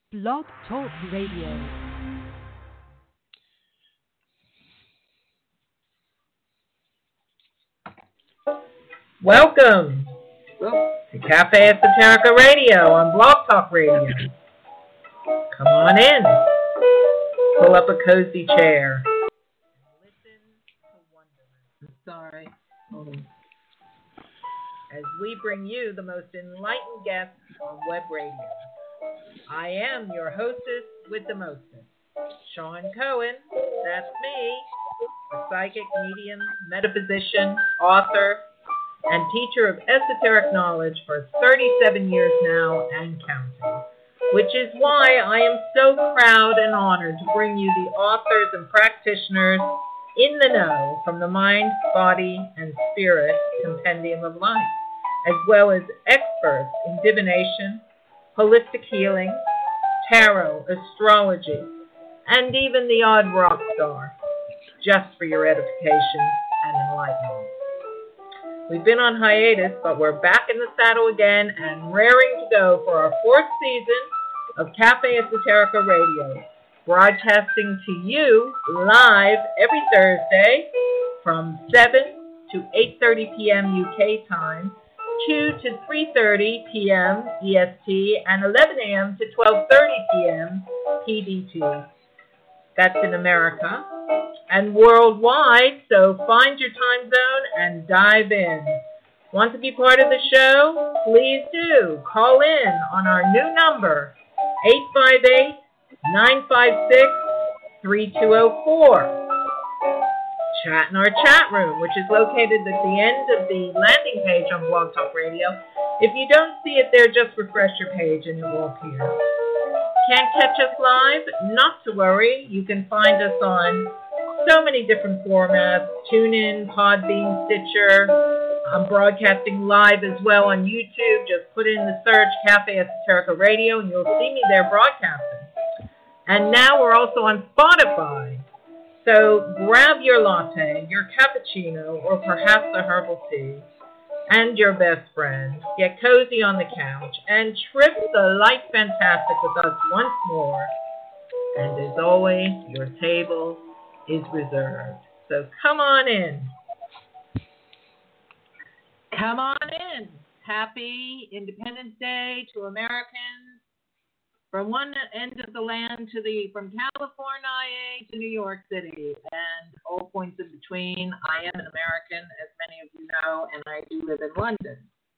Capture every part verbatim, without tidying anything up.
Blog Talk Radio. Welcome to Cafe Esoterica Radio on Blog Talk Radio. Come on in. Pull up a cozy chair. Listen to wonderment. I'm sorry. Hold on. As we bring you the most enlightened guests on web radio. I am your hostess with the mostest, Sean Cohen. That's me, a psychic, medium, metaphysician, author, and teacher of esoteric knowledge for thirty-seven years now and counting, which is why I am so proud and honored to bring you the authors and practitioners in the know from the Mind, Body, and Spirit Compendium of Life, as well as experts in divination, holistic healing, tarot, astrology, and even the odd rock star, just for your edification and enlightenment. We've been on hiatus, but we're back in the saddle again and raring to go for our fourth season of Cafe Esoterica Radio, broadcasting to you live every Thursday from seven to eight thirty p.m. U K time, two to three thirty p.m. E S T, and eleven a.m. to twelve thirty p.m. P D T. That's in America. And worldwide, so find your time zone and dive in. Want to be part of the show? Please do. Call in on our new number, eight five eight, nine five six, three two zero four. Chat in our chat room, which is located at the end of the landing page on Blog Talk Radio. If you don't see it there, just refresh your page and it will appear. Can't catch us live? Not to worry. You can find us on so many different formats: TuneIn, Podbean, Stitcher. I'm broadcasting live as well on YouTube. Just put in the search Cafe Esoterica Radio and you'll see me there broadcasting. And now we're also on Spotify. So grab your latte, your cappuccino, or perhaps a herbal tea, and your best friend. Get cozy on the couch and trip the light fantastic with us once more. And as always, your table is reserved. So come on in. Come on in. Happy Independence Day to Americans. From one end of the land to the, from California to New York City and all points in between. I am an American, as many of you know, and I do live in London.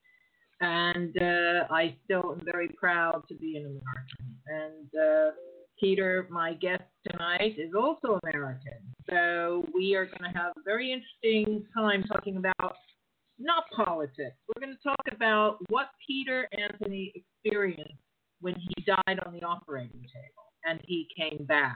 And uh, I still am very proud to be an American. And uh, Peter, my guest tonight, is also American. So we are going to have a very interesting time talking about not politics. We're going to talk about what Peter Anthony experienced when he died on the operating table and he came back.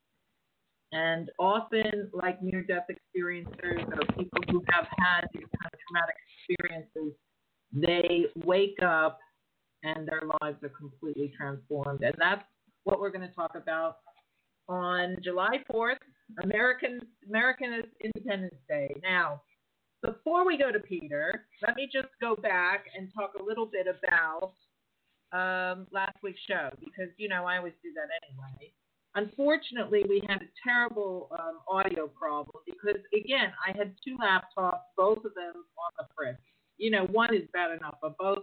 And often, like near-death experiencers or people who have had these kind of traumatic experiences, they wake up and their lives are completely transformed. And that's what we're going to talk about on July fourth, American, American Independence Day. Now, before we go to Peter, let me just go back and talk a little bit about Um, last week's show, because, you know, I always do that anyway. Unfortunately, we had a terrible um, audio problem because, again, I had two laptops, both of them on the fritz. You know, one is bad enough, but both.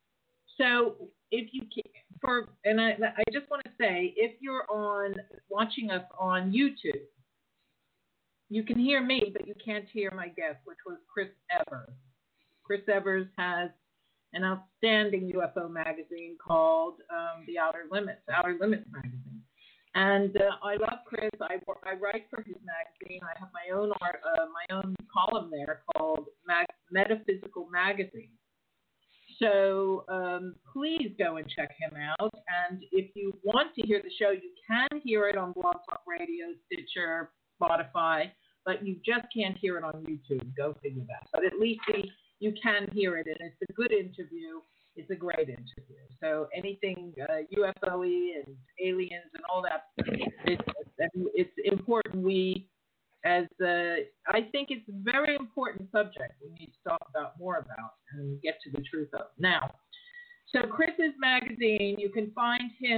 So if you can, for, and I, I just want to say, if you're on watching us on YouTube, you can hear me, but you can't hear my guest, which was Chris Evers. Chris Evers has an outstanding U F O magazine called um, The Outer Limits, Outer Limits magazine. And uh, I love Chris. I, I write for his magazine. I have my own art, uh, my own column there called Mag- Metaphysical Magazine. So um, please go and check him out. And if you want to hear the show, you can hear it on Blog Talk Radio, Stitcher, Spotify, but you just can't hear it on YouTube. Go figure that. But at least we you can hear it, and it's a good interview. It's a great interview. So anything uh, U F O-y and aliens and all that, it's, it's important we, as uh, I think it's a very important subject we need to talk about more about and get to the truth of. Now, so Chris's magazine, you can find him and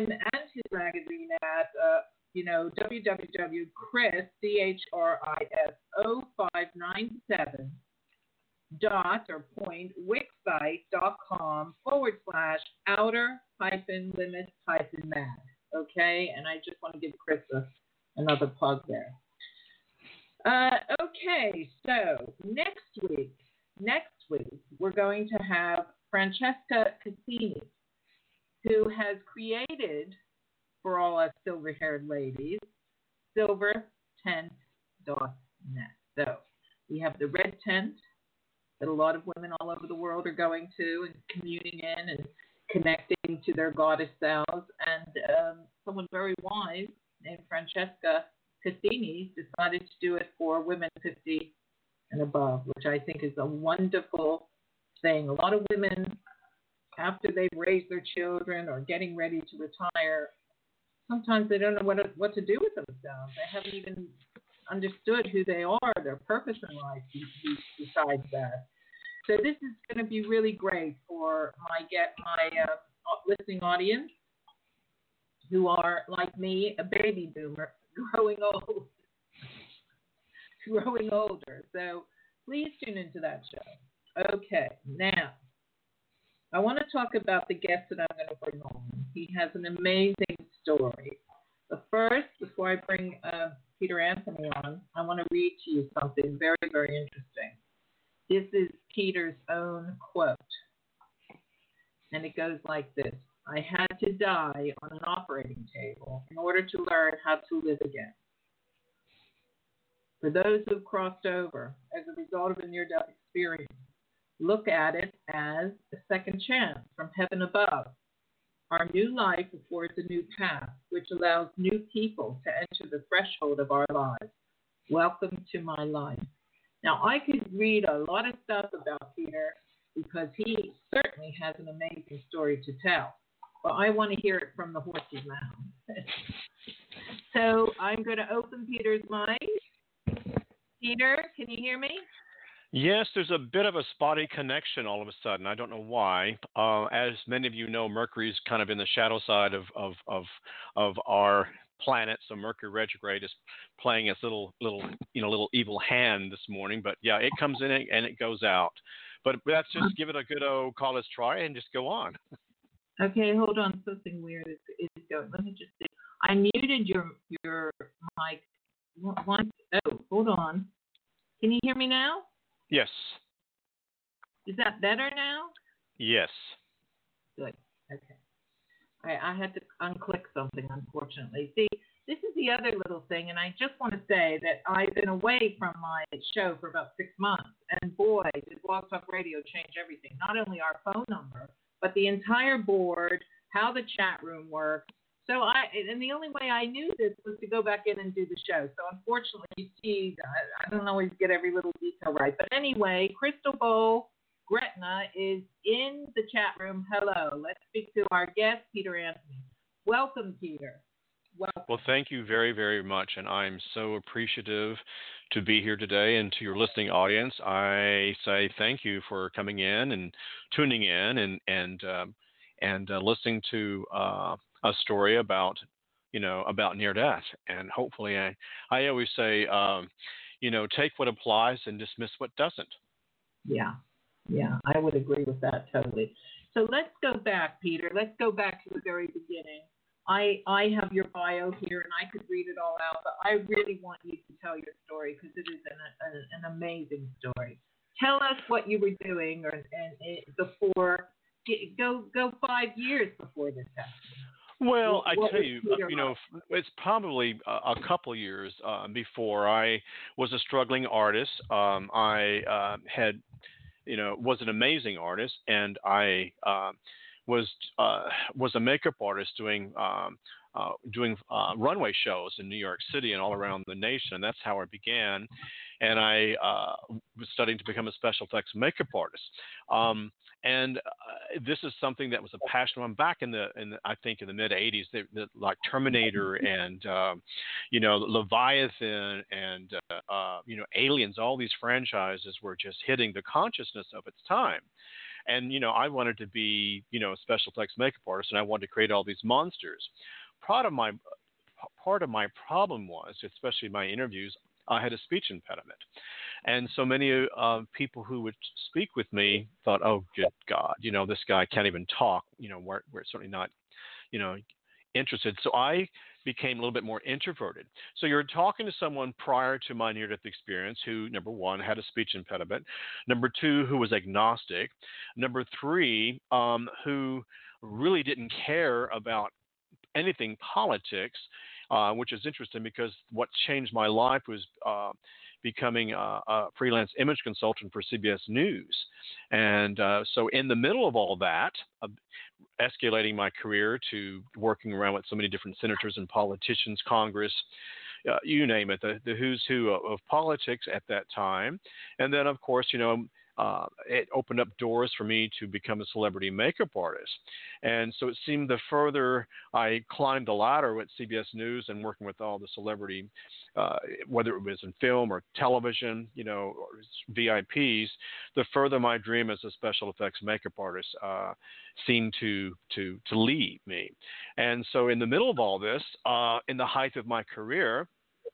his magazine at, uh, you know, www.chris, C H R I S O five nine seven dot or point wixsite.com forward slash outer hyphen limits hyphen mad. Okay, and I just want to give Chris a, another plug there. Uh, okay, so next week, next week we're going to have Francesca Cassini, who has created, for all us silver-haired ladies, silver tent dot net. So we have the red tent that a lot of women all over the world are going to and communing in and connecting to their goddess selves. And um, someone very wise named Francesca Cassini decided to do it for women fifty and above, which I think is a wonderful thing. A lot of women, after they've raised their children or getting ready to retire, sometimes they don't know what to, what to do with themselves. They haven't even understood who they are, their purpose in life besides that. So this is going to be really great for my get my uh, listening audience who are, like me, a baby boomer, growing old, growing older. So please tune into that show. Okay, now I want to talk about the guest that I'm going to bring on. He has an amazing story. But first, before I bring uh, Peter Anthony on, I want to read to you something very, very interesting. This is Peter's own quote, and it goes like this. I had to die on an operating table in order to learn how to live again. For those who have crossed over as a result of a near-death experience, look at it as a second chance from heaven above. Our new life affords a new path, which allows new people to enter the threshold of our lives. Welcome to my life. Now, I could read a lot of stuff about Peter because he certainly has an amazing story to tell. But I want to hear it from the horse's mouth. So I'm going to open Peter's mic. Peter, can you hear me? Yes, there's a bit of a spotty connection all of a sudden. I don't know why. Uh, as many of you know, Mercury's kind of in the shadow side of of of, of our planet, so Mercury retrograde is playing its little little you know little evil hand this morning. But yeah, it comes in and it goes out. But let's just give it a good old call let's try and just go on. Okay, hold on. Something weird is, is going. Let me just see. I muted your your mic. One, oh, hold on. Can you hear me now? Yes. Is that better now? Yes. Good. Okay. I, I had to unclick something, unfortunately. See, this is the other little thing, and I just want to say that I've been away from my show for about six months, and boy, did Blog Talk Radio change everything. Not only our phone number, but the entire board, how the chat room works. So I, and the only way I knew this was to go back in and do the show. So unfortunately, you see, I, I don't always get every little detail right. But anyway, Crystal Bowl Gretna is in the chat room. Hello. Let's speak to our guest, Peter Anthony. Welcome, Peter. Welcome. Well, thank you very, very much. And I'm so appreciative to be here today. And to your listening audience, I say thank you for coming in and tuning in and, and, um, and uh, listening to uh, a story about, you know, about near death. And hopefully, I, I always say, um, you know, take what applies and dismiss what doesn't. Yeah, yeah, I would agree with that totally. So let's go back, Peter. Let's go back to the very beginning. I, I have your bio here, and I could read it all out, but I really want you to tell your story because it is an, an, an amazing story. Tell us what you were doing, or and, and before go go five years before this happened. Well, I what tell you, uh, you know, it's probably a, a couple years uh, before I was a struggling artist. Um, I uh, had, you know, was an amazing artist, and I uh, was uh, was a makeup artist doing um, uh, doing uh, runway shows in New York City and all around the nation. And that's how I began. And I uh, was studying to become a special effects makeup artist. Um, And uh, this is something that was a passion. I'm back in the, in the I think in the mid eighties, the, the, like Terminator and, um, you know, Leviathan and, uh, uh, you know, Aliens, all these franchises were just hitting the consciousness of its time. And, you know, I wanted to be, you know, a special effects makeup artist, and I wanted to create all these monsters. part of my part of my problem was, especially my interviews, I had a speech impediment. And so many uh, people who would speak with me thought, oh, good God, you know, this guy can't even talk. You know, we're, we're certainly not, you know, interested. So I became a little bit more introverted. So you're talking to someone prior to my near-death experience who, number one, had a speech impediment, number two, who was agnostic, number three, um, who really didn't care about anything politics, uh, which is interesting because what changed my life was uh, becoming a, a freelance image consultant for C B S News. And uh, so in the middle of all that, uh, escalating my career to working around with so many different senators and politicians, Congress, uh, you name it, the, the who's who of, of politics at that time. And then, of course, you know, uh, it opened up doors for me to become a celebrity makeup artist. And so it seemed the further I climbed the ladder with C B S News and working with all the celebrity, uh, whether it was in film or television, you know, or V I Ps, the further my dream as a special effects makeup artist uh, seemed to, to, to lead me. And so in the middle of all this, uh, in the height of my career,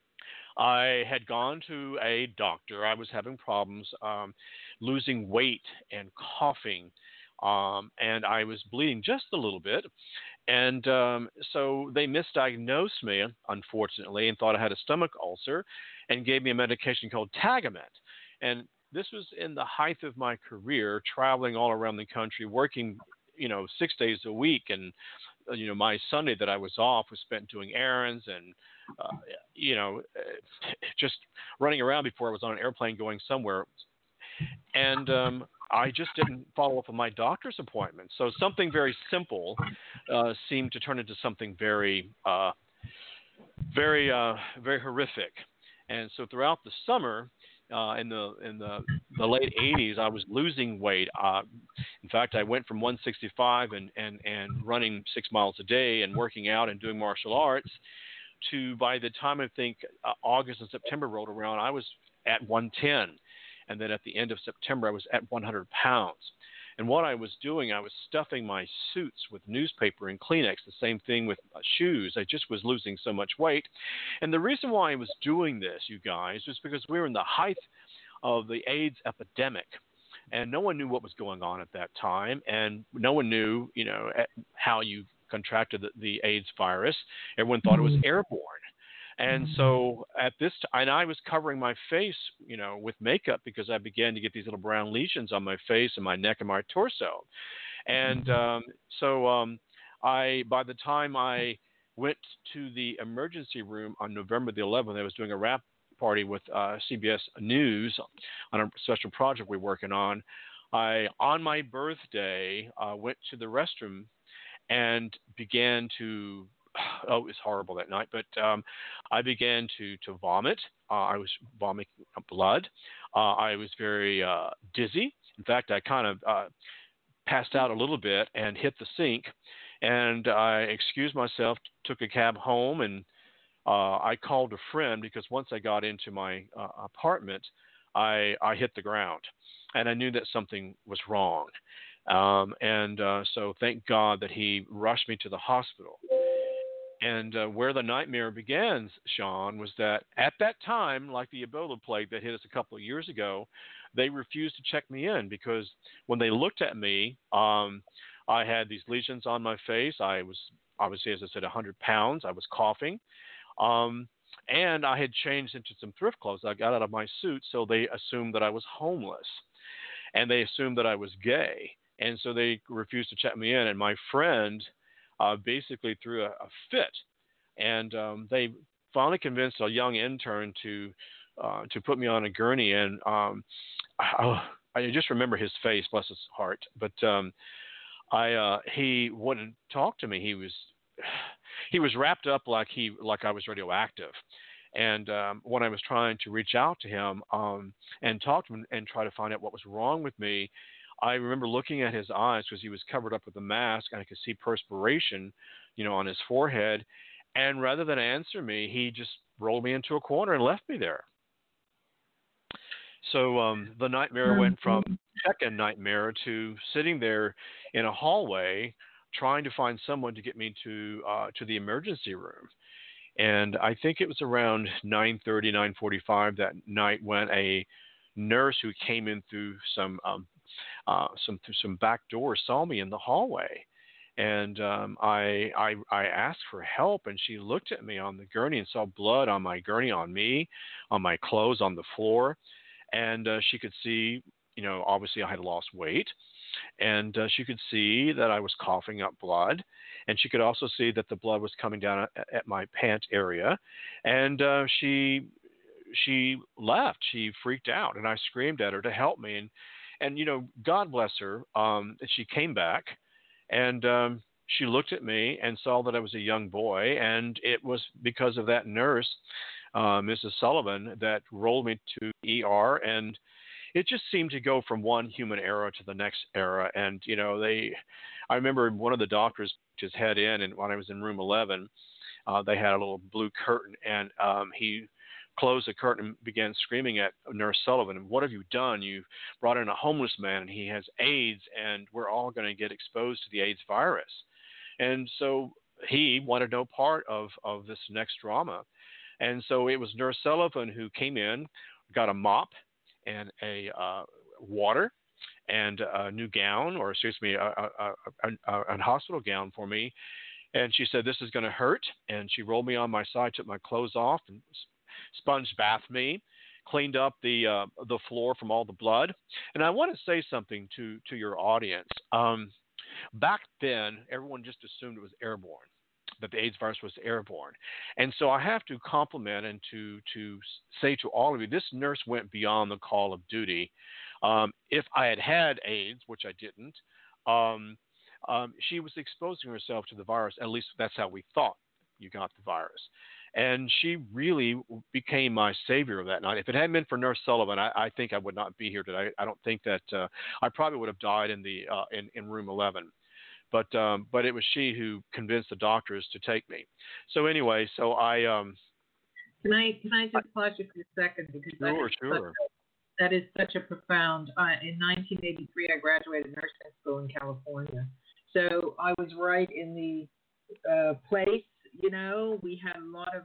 I had gone to a doctor. I was having problems um, losing weight and coughing, um, and I was bleeding just a little bit. And um, so they misdiagnosed me, unfortunately, and thought I had a stomach ulcer and gave me a medication called Tagamet. And this was in the height of my career, traveling all around the country, working, you know, six days a week. And, uh, you know, my Sunday that I was off was spent doing errands and, uh, you know, just running around before I was on an airplane going somewhere. And um, I just didn't follow up on my doctor's appointment. So something very simple uh, seemed to turn into something very, uh, very, uh, very horrific. And so throughout the summer, uh, in the in the, the late eighties, I was losing weight. Uh, in fact, I went from one sixty-five and, and, and running six miles a day and working out and doing martial arts to, by the time I think uh, August and September rolled around, I was at one ten. And then at the end of September, I was at one hundred pounds. And what I was doing, I was stuffing my suits with newspaper and Kleenex, the same thing with uh, shoes. I just was losing so much weight. And the reason why I was doing this, you guys, was because we were in the height of the AIDS epidemic. And no one knew what was going on at that time. And no one knew, you know, how you contracted the, the AIDS virus. Everyone thought it was airborne. And so at this time, and I was covering my face, you know, with makeup because I began to get these little brown lesions on my face and my neck and my torso. And um, so um, I, by the time I went to the emergency room on November the eleventh, I was doing a wrap party with uh, C B S News on a special project we're working on. I, on my birthday, uh, went to the restroom and began to Oh, it was horrible that night, but um, I began to, to vomit. Uh, I was vomiting blood. Uh, I was very uh, dizzy. In fact, I kind of uh, passed out a little bit and hit the sink. And I excused myself, took a cab home, and uh, I called a friend because once I got into my uh, apartment, I, I hit the ground. And I knew that something was wrong. Um, and uh, so thank God that he rushed me to the hospital. And uh, where the nightmare begins, Sean, was that at that time, like the Ebola plague that hit us a couple of years ago, they refused to check me in because when they looked at me, um, I had these lesions on my face. I was obviously, as I said, one hundred pounds. I was coughing. Um, and I had changed into some thrift clothes. I got out of my suit, so they assumed that I was homeless. And they assumed that I was gay. And so they refused to check me in. And my friend Uh, basically threw a, a fit, and um, they finally convinced a young intern to uh, to put me on a gurney. And um, I, I just remember his face, bless his heart. But um, I uh, he wouldn't talk to me. He was he was wrapped up like he like I was radioactive. And um, when I was trying to reach out to him um, and talk to him and try to find out what was wrong with me, I remember looking at his eyes because he was covered up with a mask and I could see perspiration, you know, on his forehead. And rather than answer me, he just rolled me into a corner and left me there. So um, the nightmare went from check-in nightmare to sitting there in a hallway trying to find someone to get me to uh, to the emergency room. And I think it was around nine thirty, nine forty-five that night when a nurse who came in through some um, uh, some through some back door saw me in the hallway. And um, I, I I asked for help, and she looked at me on the gurney and saw blood on my gurney, on me, on my clothes, on the floor, and uh, she could see, you know, obviously I had lost weight, and uh, she could see that I was coughing up blood, and she could also see that the blood was coming down at, at my pant area, and uh, she she left. She freaked out, and I screamed at her to help me, and and you know, God bless her, um, she came back. And um, she looked at me and saw that I was a young boy, and it was because of that nurse, uh, Missus Sullivan, that rolled me to E R. And it just seemed to go from one human era to the next era. And you know, they, I remember one of the doctors put his head in, and when I was in room eleven, uh, they had a little blue curtain, and um, he closed the curtain and began screaming at Nurse Sullivan, "What have you done? You brought in a homeless man, and he has AIDS, and we're all going to get exposed to the AIDS virus." And so he wanted no part of, of this next drama. And so it was Nurse Sullivan who came in, got a mop and a uh, water and a new gown, or excuse me, a, a, a, a, a hospital gown for me. And she said, "This is going to hurt." And she rolled me on my side, took my clothes off, and sponge bathed me, cleaned up the uh, the floor from all the blood. And I want to say something to to your audience. Um, back then, everyone just assumed it was airborne, that the AIDS virus was airborne. And so I have to compliment and to to say to all of you, this nurse went beyond the call of duty. Um, if I had had AIDS, which I didn't, um, um, she was exposing herself to the virus. At least that's how we thought you got the virus. And she really became my savior of that night. If it hadn't been for Nurse Sullivan, I, I think I would not be here today. I don't think that uh, I probably would have died in the uh, in, in room eleven. But um, but it was she who convinced the doctors to take me. So anyway, so I um. Can I can I just pause you for a second, because Sure, that is sure. Such a, that is such a profound. Uh, in nineteen eighty-three, I graduated nursing school in California, so I was right in the uh, place. You know, we had a lot of,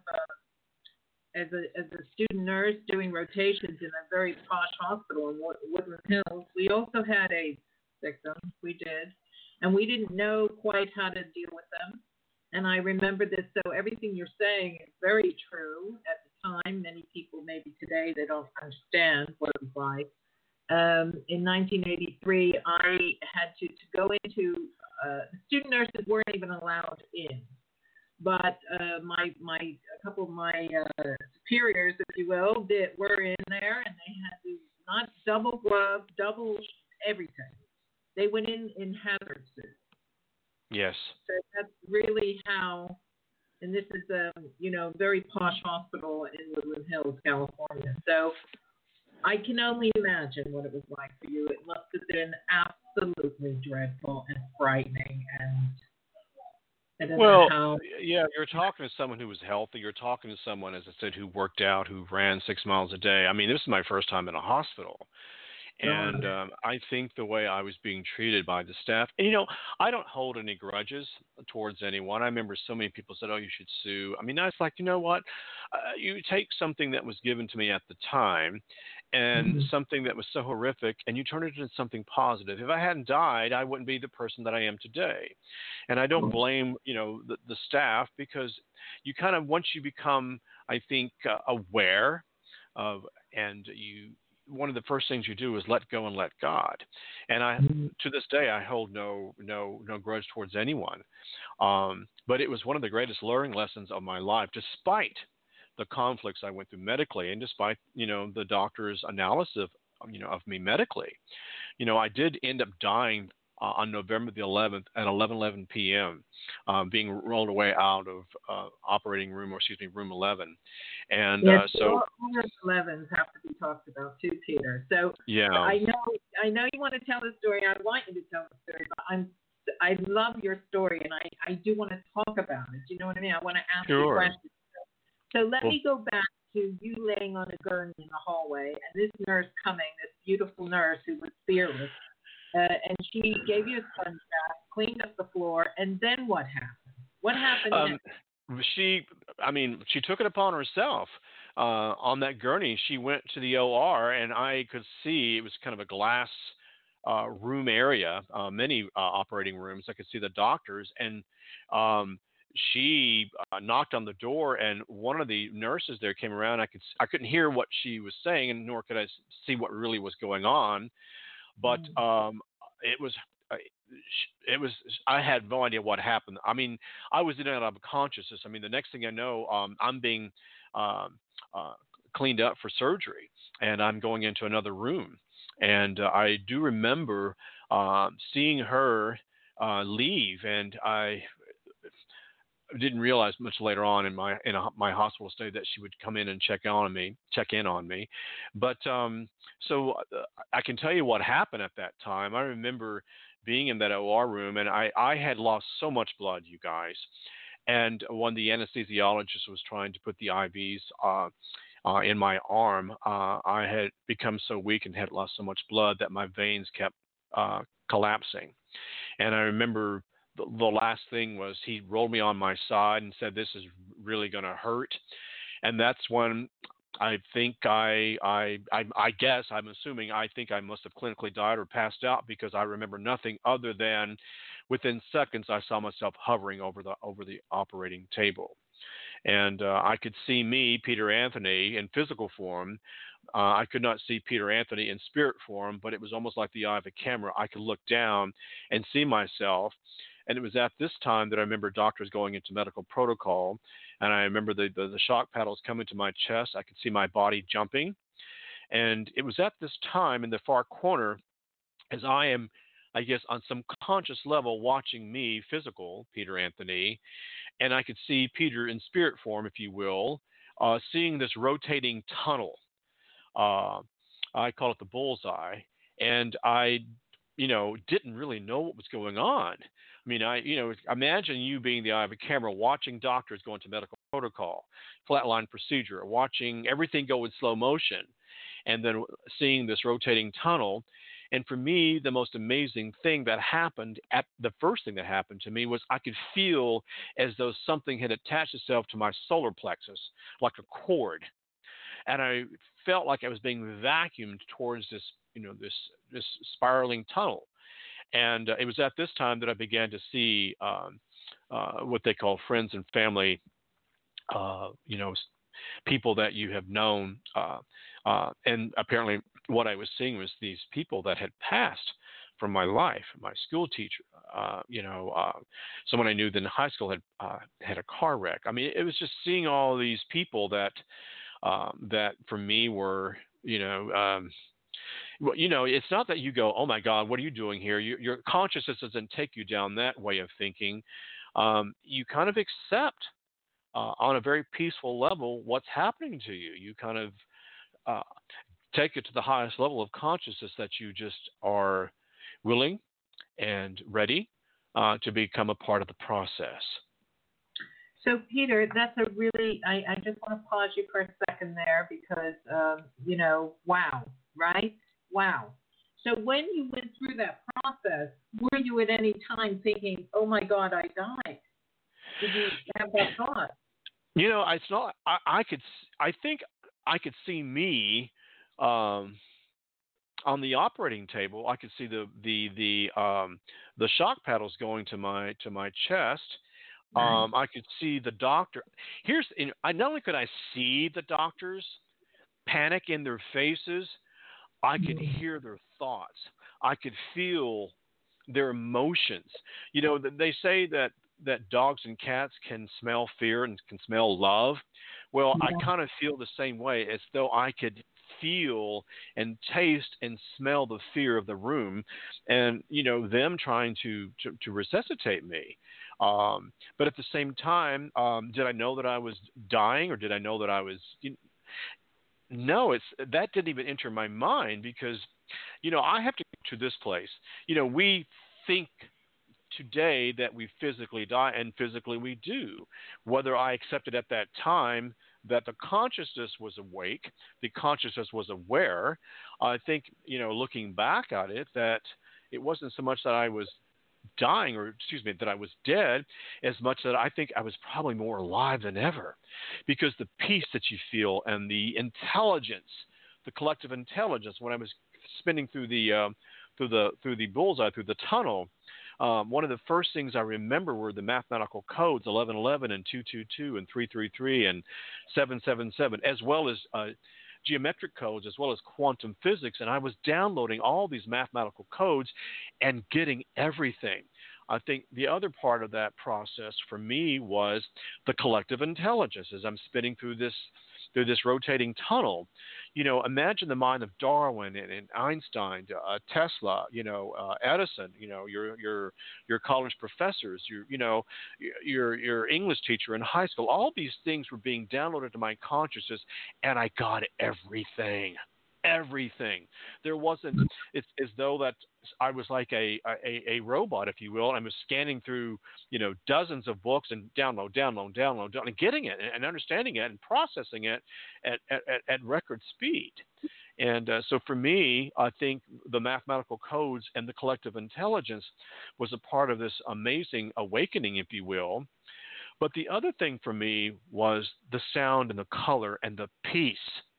uh, as a as a student nurse doing rotations in a very posh hospital in Woodland Hills. We also had AIDS victims. We did. And we didn't know quite how to deal with them. And I remember this. So everything you're saying is very true at the time. Many people, maybe today, they don't understand what it was like. Um, in nineteen eighty-three, I had to, to go into, uh, student nurses weren't even allowed in. But uh, my my a couple of my uh, superiors, if you will, did, were in there, and they had to not double glove, double everything. They went in in hazard suits. Yes. So that's really how, and this is a you know very posh hospital in Woodland Hills, California. So I can only imagine what it was like for you. It must have been absolutely dreadful and frightening, and I don't Well, know how. yeah, you're talking to someone who was healthy. You're talking to someone, as I said, who worked out, who ran six miles a day. I mean, this is my first time in a hospital. And um, I think the way I was being treated by the staff, and you know, I don't hold any grudges towards anyone. I remember so many people said, "Oh, you should sue." I mean, I was like, you know what? Uh, you take something that was given to me at the time, and mm-hmm. something that was so horrific, and you turn it into something positive. If I hadn't died, I wouldn't be the person that I am today. And I don't blame, you know, the, the staff, because you kind of, once you become, I think, uh, aware of, and you. One of the first things you do is let go and let God. And I, to this day, I hold no, no, no grudge towards anyone. Um, but it was one of the greatest learning lessons of my life, despite the conflicts I went through medically, and despite, you know, the doctor's analysis, you know, of me medically. You know, I did end up dying uh, on November the eleventh at eleven eleven p.m., um, being rolled away out of uh, operating room, or excuse me, room eleven. And yes, uh, so all room elevens have to be talked about too, Peter. So yeah, I know, I know you want to tell the story. I want you to tell the story, but I'm, I love your story, and I, I do want to talk about it. You know what I mean? I want to ask sure. you questions. So let well, me go back to you laying on a gurney in the hallway, and this nurse coming, this beautiful nurse who was fearless. Uh, and she gave you a sponge bath, cleaned up the floor, and then what happened? What happened Um, next? she, I mean, she took it upon herself. Uh, on that gurney, she went to the O R, and I could see it was kind of a glass uh, room area, uh, many uh, operating rooms. I could see the doctors, and um, she uh, knocked on the door, and one of the nurses there came around. I could I couldn't hear what she was saying, and nor could I see what really was going on. But um, it was uh, it was I had no idea what happened. I mean, I was in and out of consciousness. I mean, the next thing I know, um, I'm being um, uh, cleaned up for surgery, and I'm going into another room. And uh, I do remember uh, seeing her uh, leave, and I didn't realize much later on in my in a, my hospital stay that she would come in and check on me, check in on me. But um, so uh, I can tell you what happened at that time. I remember being in that O R room, and I, I had lost so much blood, you guys. And when the anesthesiologist was trying to put the I Vs uh, uh, in my arm, uh, I had become so weak and had lost so much blood that my veins kept uh, collapsing. And I remember the, the last thing was he rolled me on my side and said, "This is really going to hurt." And that's when I think I, I, I, I guess I'm assuming I think I must have clinically died or passed out, because I remember nothing other than within seconds I saw myself hovering over the over the operating table, and uh, I could see me, Peter Anthony, in physical form. Uh, I could not see Peter Anthony in spirit form, but it was almost like the eye of a camera. I could look down and see myself. And it was at this time that I remember doctors going into medical protocol, and I remember the, the, the shock paddles coming to my chest. I could see my body jumping. And it was at this time in the far corner, as I am, I guess, on some conscious level watching me, physical, Peter Anthony, and I could see Peter in spirit form, if you will, uh, seeing this rotating tunnel. Uh, I call it the bullseye. And I, you know, didn't really know what was going on. I mean, I, you know, imagine you being the eye of a camera, watching doctors go into medical protocol, flatline procedure, watching everything go in slow motion, and then seeing this rotating tunnel. And for me, the most amazing thing that happened, at the first thing that happened to me, was I could feel as though something had attached itself to my solar plexus, like a cord. And I felt like I was being vacuumed towards this, you know, this, this spiraling tunnel. And uh, it was at this time that I began to see um, uh, what they call friends and family, uh, you know, people that you have known. Uh, uh, and apparently what I was seeing was these people that had passed from my life. My school teacher, uh, you know, uh, someone I knew in high school had uh, had a car wreck. I mean, it was just seeing all these people that um, that for me were, you know, um, well, you know, it's not that you go, "Oh my God, what are you doing here?" You, your consciousness doesn't take you down that way of thinking. Um, you kind of accept uh, on a very peaceful level what's happening to you. You kind of uh, take it to the highest level of consciousness that you just are willing and ready uh, to become a part of the process. So, Peter, that's a really, I, I just want to pause you for a second there because, um, you know, wow, right? Wow. So when you went through that process, were you at any time thinking, "Oh my God, I died"? Did you have that thought? You know, it's not, I, I could, I think I could see me um, on the operating table. I could see the, the, the, um, the shock paddles going to my, to my chest. Right. Um, I could see the doctor. Here's, you know, I not only could I see the doctors panic in their faces, I could hear their thoughts. I could feel their emotions. You know, they say that, that dogs and cats can smell fear and can smell love. Well, Yeah. I kind of feel the same way, as though I could feel and taste and smell the fear of the room, and, you know, them trying to, to, to resuscitate me. Um, but at the same time, um, did I know that I was dying, or did I know that I was, you know, no, it's, that didn't even enter my mind, because, you know, I have to get to this place. You know, we think today that we physically die, and physically we do. Whether I accepted at that time that the consciousness was awake, the consciousness was aware, I think, you know, looking back at it, that it wasn't so much that I was dying, or excuse me, that I was dead, as much that I think I was probably more alive than ever, because the peace that you feel and the intelligence, the collective intelligence, when I was spinning through the uh, through the through the bullseye, through the tunnel. Um, one of the first things I remember were the mathematical codes eleven eleven and two two two and three three three and seven seven seven, as well as uh, geometric codes, as well as quantum physics. And I was downloading all these mathematical codes and getting everything. I think the other part of that process for me was the collective intelligence as I'm spinning through this through this rotating tunnel. You know, imagine the mind of Darwin and, and Einstein, uh, Tesla, you know, uh, Edison, you know, your your your college professors, your you know, your your English teacher in high school. All these things were being downloaded to my consciousness, and I got everything. Everything. There wasn't. It's as though that I was like a, a a robot, if you will. I was scanning through, you know, dozens of books and download, download, download, download, and getting it and understanding it and processing it at at, at record speed. And uh, so for me, I think the mathematical codes and the collective intelligence was a part of this amazing awakening, if you will. But the other thing for me was the sound and the color and the peace.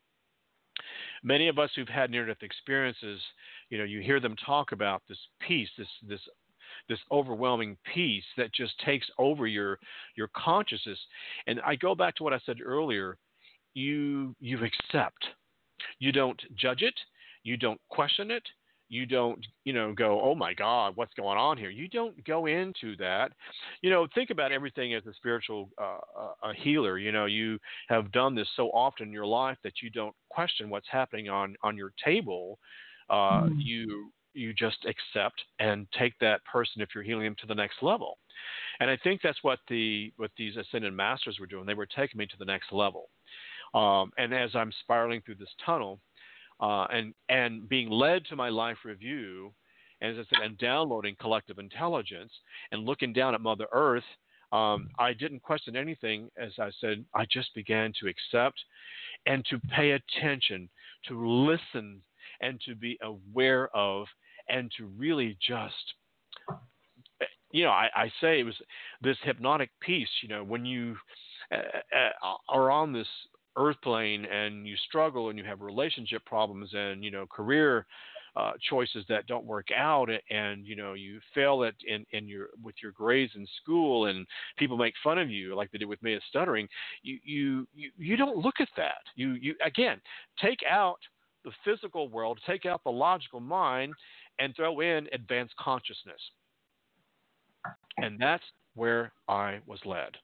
Many of us who've had near-death experiences, you know, you hear them talk about this peace, this this this overwhelming peace that just takes over your your consciousness. And I go back to what I said earlier. You you accept. You don't judge it. You don't question it. You don't, you know, go, oh my God, what's going on here? You don't go into that. You know, think about everything as a spiritual uh, a healer. You know, you have done this so often in your life that you don't question what's happening on, on your table. Uh, mm. You you just accept and take that person, if you're healing them, to the next level. And I think that's what the what these ascended masters were doing. They were taking me to the next level. Um, and as I'm spiraling through this tunnel, Uh, and and being led to my life review, as I said, and downloading collective intelligence and looking down at Mother Earth, um, I didn't question anything. As I said, I just began to accept and to pay attention, to listen, and to be aware of, and to really just, you know, I, I say it was this hypnotic peace. You know, when you uh, are on this earth plane and you struggle and you have relationship problems and, you know, career uh, choices that don't work out, and, you know, you fail at in, in your with your grades in school and people make fun of you like they did with me as stuttering, you you you, you don't look at that. You you again take out the physical world, take out the logical mind, and throw in advanced consciousness. And that's where I was led.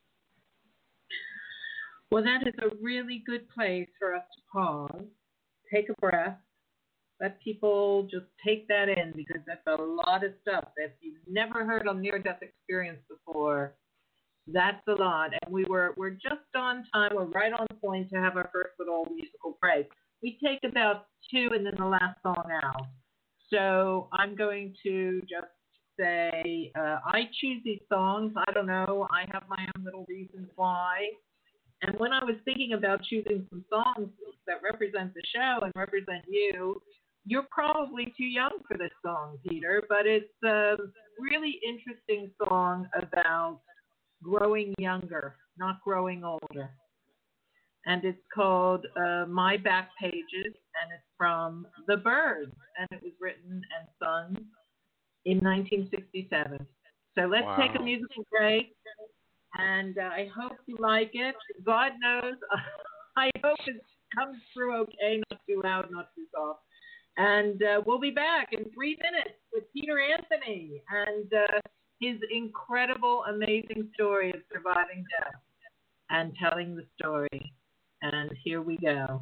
Well, that is a really good place for us to pause, take a breath, let people just take that in, because that's a lot of stuff. If you've never heard of near-death experience before, that's a lot. And we were, we're just on time. We're right on point to have our first little musical break. We take about two and then the last song out. So I'm going to just say uh, I choose these songs. I don't know. I have my own little reasons why. And when I was thinking about choosing some songs that represent the show and represent you, you're probably too young for this song, Peter, but it's a really interesting song about growing younger, not growing older. And it's called uh, My Back Pages, and it's from The Byrds, and it was written and sung in nineteen sixty-seven. So let's wow. take a musical break. And uh, I hope you like it. God knows, I hope it comes through okay, not too loud, not too soft. And uh, we'll be back in three minutes with Peter Anthony and uh, his incredible, amazing story of surviving death and telling the story. And here we go.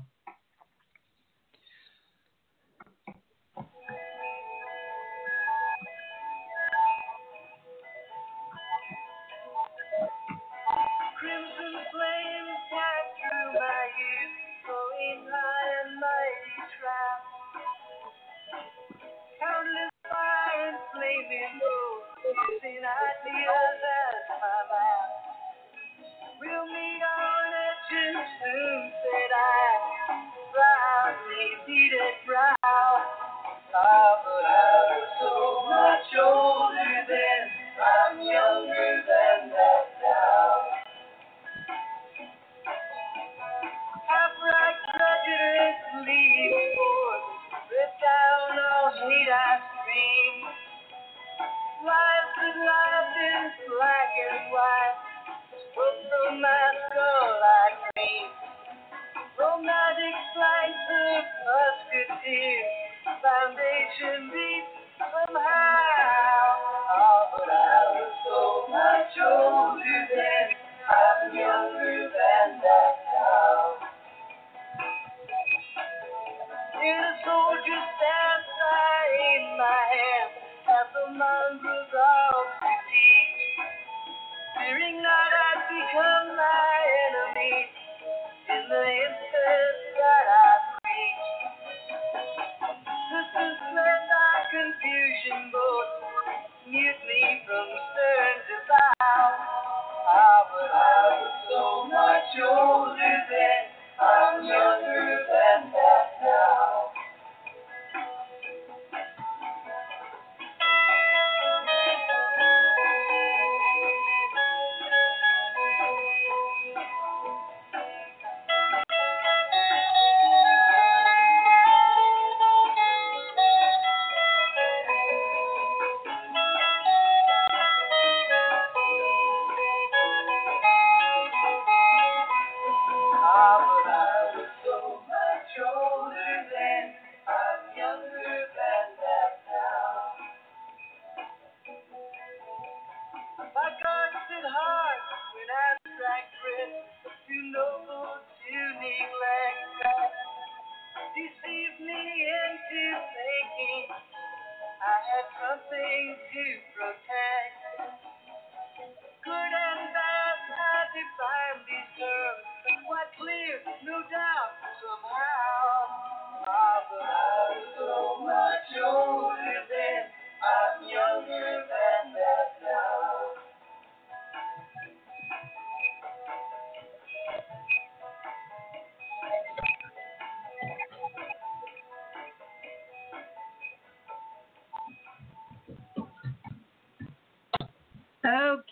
We'll meet on it too soon, said I.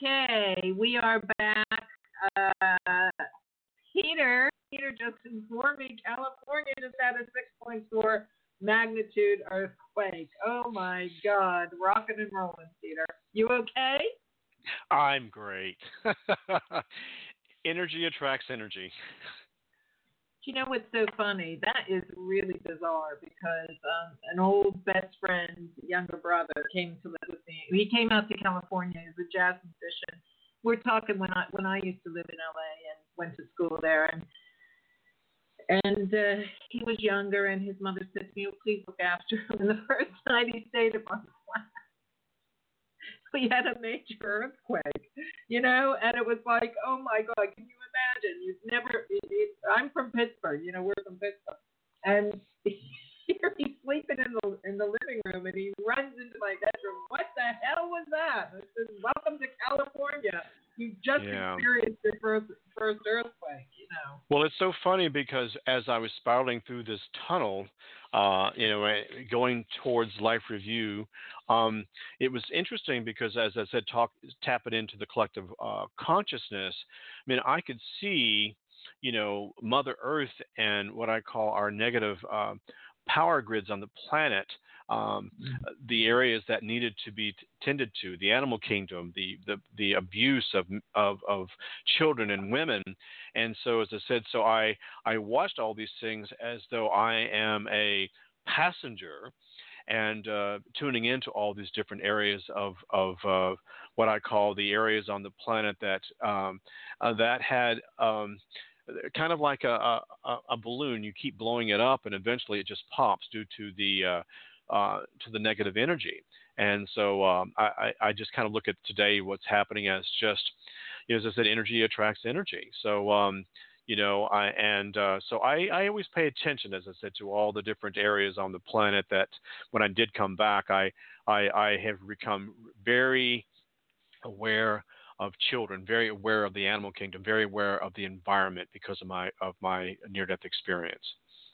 Okay, we are back. Uh, Peter, Peter just informed me California just had a six point four magnitude earthquake. Oh my God, rocking and rolling, Peter. You okay? I'm great. Energy attracts energy. You know what's so funny? That is really bizarre because um, an old best friend, younger brother, came to live with me. He came out to California. He was a jazz musician. We're talking when I when I used to live in L A and went to school there, and and uh, he was younger, and his mother said to me, oh, "Please look after him." And the first night he stayed at my flat, we had a major earthquake, you know, and it was like, oh my God, can you imagine? You've never, it, it, I'm from Pittsburgh, you know, we're from Pittsburgh, and here he's sleeping in the in the living room, and he runs into my bedroom. What the hell was that? I said, welcome to California. You just Yeah. experienced your first first earthquake, you know. Well, it's so funny because as I was spiraling through this tunnel, uh, you know, eh, going towards Life Review, um, it was interesting because, as I said, talk tap it into the collective uh, consciousness. I mean, I could see, you know, Mother Earth and what I call our negative uh, power grids on the planet. Um, the areas that needed to be t- tended to, the animal kingdom, the the, the abuse of, of of children and women, and so as I said, so I I watched all these things as though I am a passenger, and uh, tuning into all these different areas of of uh, what I call the areas on the planet that um, uh, that had. Um, kind of like a, a, a balloon, you keep blowing it up, and eventually it just pops due to the uh, uh, to the negative energy. And so um, I, I I just kind of look at today what's happening as just, you know, as I said, energy attracts energy. So um, you know, I and uh, so I, I always pay attention, as I said, to all the different areas on the planet. That when I did come back, I I, I have become very aware of children, very aware of the animal kingdom, very aware of the environment because of my of my near-death experience.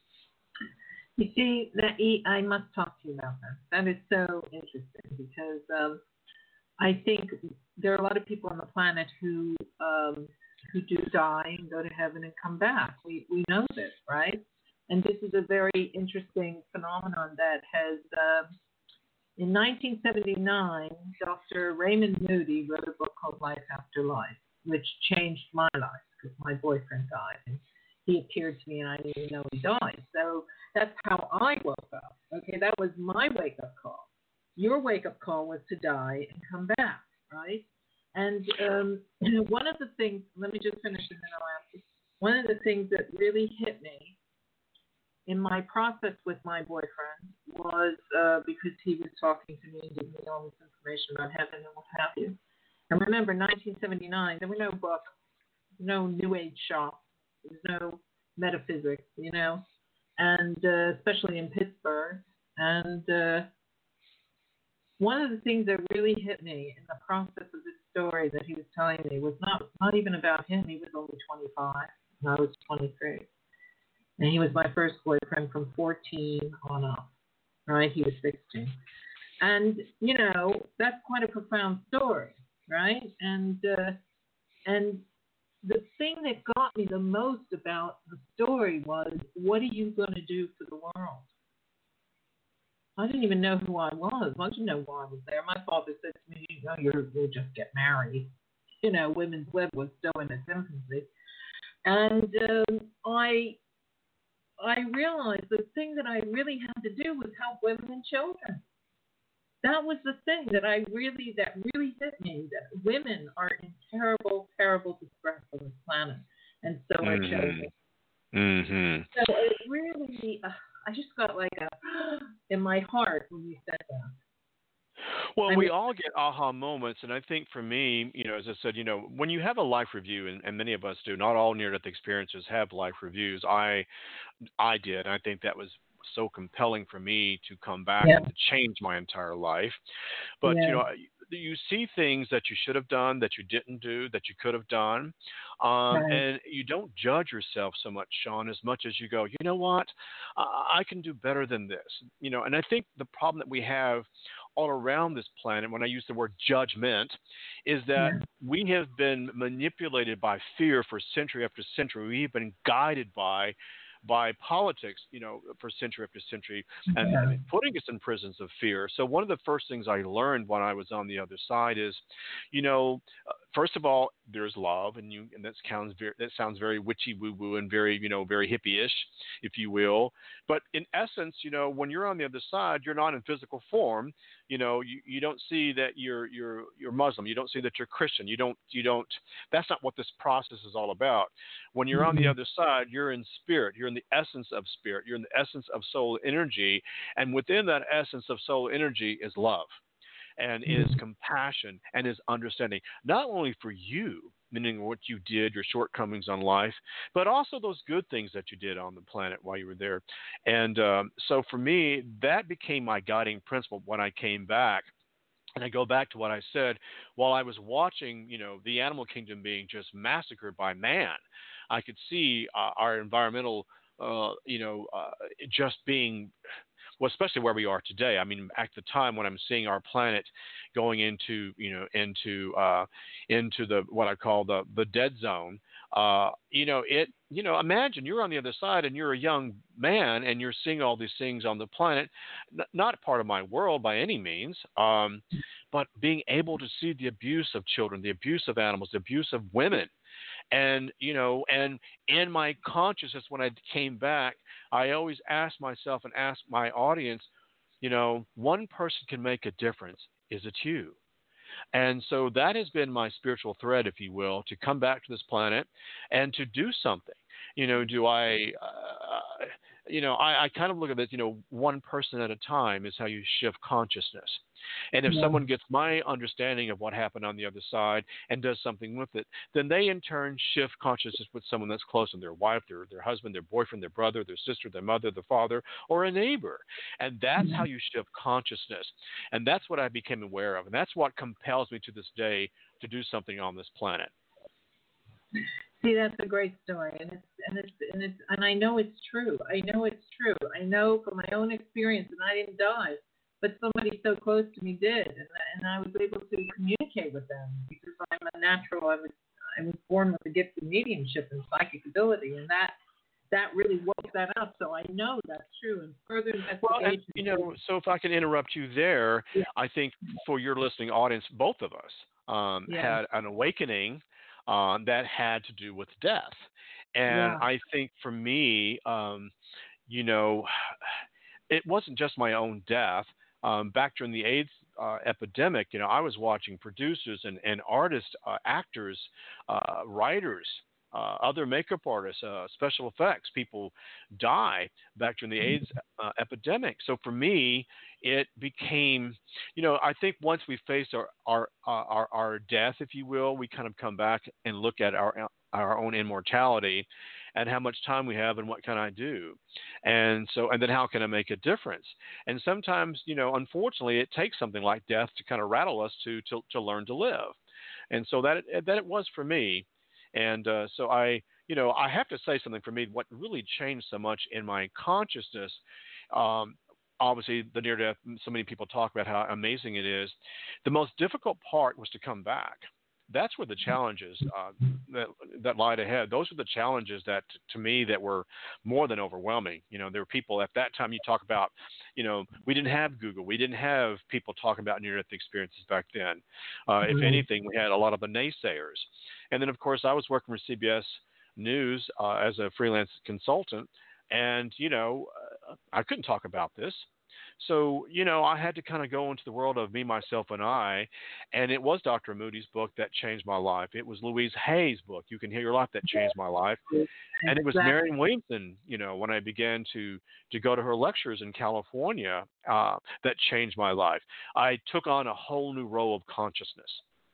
You see, that E, I must talk to you about that. That is so interesting because um, I think there are a lot of people on the planet who um, who do die and go to heaven and come back. We we know this, right? And this is a very interesting phenomenon that has. Um, In nineteen seventy-nine, Doctor Raymond Moody wrote a book called Life After Life, which changed my life because my boyfriend died. And he appeared to me and I didn't even know he died. So that's how I woke up. Okay, that was my wake-up call. Your wake-up call was to die and come back, right? And um, one of the things, let me just finish and then I'll ask you. One of the things that really hit me in my process with my boyfriend was uh, because he was talking to me and giving me all this information about heaven and what have you. And remember, nineteen seventy-nine, there were no books, no New Age shops, there was no metaphysics, you know, and uh, especially in Pittsburgh. And uh, one of the things that really hit me in the process of this story that he was telling me was not, not even about him. He was only twenty-five, and I was twenty-three. And he was my first boyfriend from fourteen on up, right? He was sixteen. And, you know, that's quite a profound story, right? And uh, and the thing that got me the most about the story was, what are you going to do for the world? I didn't even know who I was. I didn't know why I was there. My father said to me, you know, you're, you'll just get married. You know, women's lib was still in its infancy. And um, I... I realized the thing that I really had to do was help women and children. That was the thing that I really, that really hit me, that women are in terrible, terrible distress on this planet, and so are Mm-hmm. children. Mm-hmm. So it really, uh, I just got like a, in my heart when you said that. Well, I we mean, all get aha moments, and I think for me, you know, as I said, you know, when you have a life review, and, and many of us do, not all near-death experiences have life reviews. I, I did. I think that was so compelling for me to come back yeah. and to change my entire life. But yeah. you know, you see things that you should have done, that you didn't do, that you could have done, um, Right. and you don't judge yourself so much, Sean, as much as you go, you know what, I, I can do better than this. You know, and I think the problem that we have all around this planet, when I use the word judgment, is that Yeah. we have been manipulated by fear for century after century. We've been guided by by politics, you know, for century after century, and, Yeah. and putting us in prisons of fear. So one of the first things I learned when I was on the other side is, you know, uh, first of all, there's love, and you, and that sounds very, that sounds very witchy woo woo and very, you know, very hippie-ish, if you will. But in essence, you know, when you're on the other side, you're not in physical form. You know, you, you don't see that you're you're you're Muslim. You don't see that you're Christian. You don't you don't. That's not what this process is all about. When you're on the other side, you're in spirit. You're in the essence of spirit. You're in the essence of soul energy, and within that essence of soul energy is love, and is compassion, and is understanding, not only for you, meaning what you did, your shortcomings on life, but also those good things that you did on the planet while you were there. And um, so for me, that became my guiding principle when I came back. And I go back to what I said, while I was watching, you know, the animal kingdom being just massacred by man, I could see uh, our environmental, uh, you know, uh, just being, well, especially where we are today. I mean, at the time when I'm seeing our planet going into, you know, into uh, into the what I call the the dead zone, uh, you know, it, you know, imagine you're on the other side and you're a young man and you're seeing all these things on the planet, N- not part of my world by any means, um, but being able to see the abuse of children, the abuse of animals, the abuse of women. And, you know, and in my consciousness, when I came back, I always asked myself and asked my audience, you know, one person can make a difference. Is it you? And so that has been my spiritual thread, if you will, to come back to this planet and to do something. You know, do I, uh, you know, I, I kind of look at this, you know, one person at a time is how you shift consciousness. And if Yeah. someone gets my understanding of what happened on the other side and does something with it, then they in turn shift consciousness with someone that's close to their wife, their, their husband, their boyfriend, their brother, their sister, their mother, their father, or a neighbor. And that's how you shift consciousness. And that's what I became aware of. And that's what compels me to this day to do something on this planet. See, that's a great story, and it's and it's and it's and I know it's true. I know it's true. I know from my own experience, and I didn't die, but somebody so close to me did, and and I was able to communicate with them because I'm a natural. I was I was born with a gift of mediumship and psychic ability, and that that really woke that up. So I know that's true. And further investigation. Well, and, you know, so if I can interrupt you there, yeah. I think for your listening audience, both of us um, Yeah. had an awakening um, that had to do with death. And Yeah. I think for me, um, you know, it wasn't just my own death. Um, back during the AIDS uh, epidemic, you know, I was watching producers and, and artists, uh, actors, uh, writers, uh, other makeup artists, uh, special effects people die back during the AIDS uh, epidemic. So for me, it became, you know, I think once we face our our, our our death, if you will, we kind of come back and look at our our own immortality and how much time we have and what can I do. And so, and then how can I make a difference? And sometimes, you know, unfortunately it takes something like death to kind of rattle us to, to, to learn to live. And so that, that it was for me. And uh, so I, you know, I have to say something for me, what really changed so much in my consciousness, um, obviously the near death, so many people talk about how amazing it is. The most difficult part was to come back. That's where the challenges uh, that that lied ahead. Those were the challenges that, to me, that were more than overwhelming. You know, there were people at that time. You talk about, you know, we didn't have Google. We didn't have people talking about near-death experiences back then. Uh, if anything, we had a lot of the naysayers. And then, of course, I was working for C B S News uh, as a freelance consultant, and you know, uh, I couldn't talk about this. So, you know, I had to kind of go into the world of me, myself, and I. And it was Doctor Moody's book that changed my life. It was Louise Hay's book, You Can Heal Your Life, that changed my life. And it was Marianne Williamson, you know, when I began to, to go to her lectures in California, uh, that changed my life. I took on a whole new role of consciousness.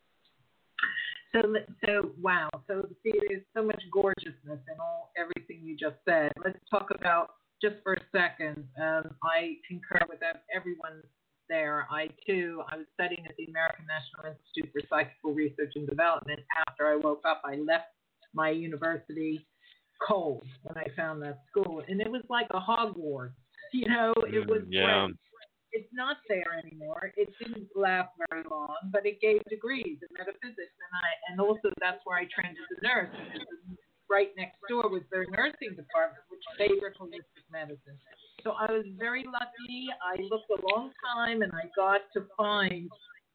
So, so wow. So, see, there's so much gorgeousness in all everything you just said. Let's talk about, just for a second, um, I concur with everyone there. I, too, I was studying at the American National Institute for Psychical Research and Development. After I woke up, I left my university cold when I found that school. And it was like a Hogwarts. You know, it was yeah. great. it's not there anymore. It didn't last very long, but it gave degrees in metaphysics, and I and also that's where I trained as a nurse. And right next door was their nursing department, which favored holistic medicine. So I was very lucky. I looked a long time, and I got to find,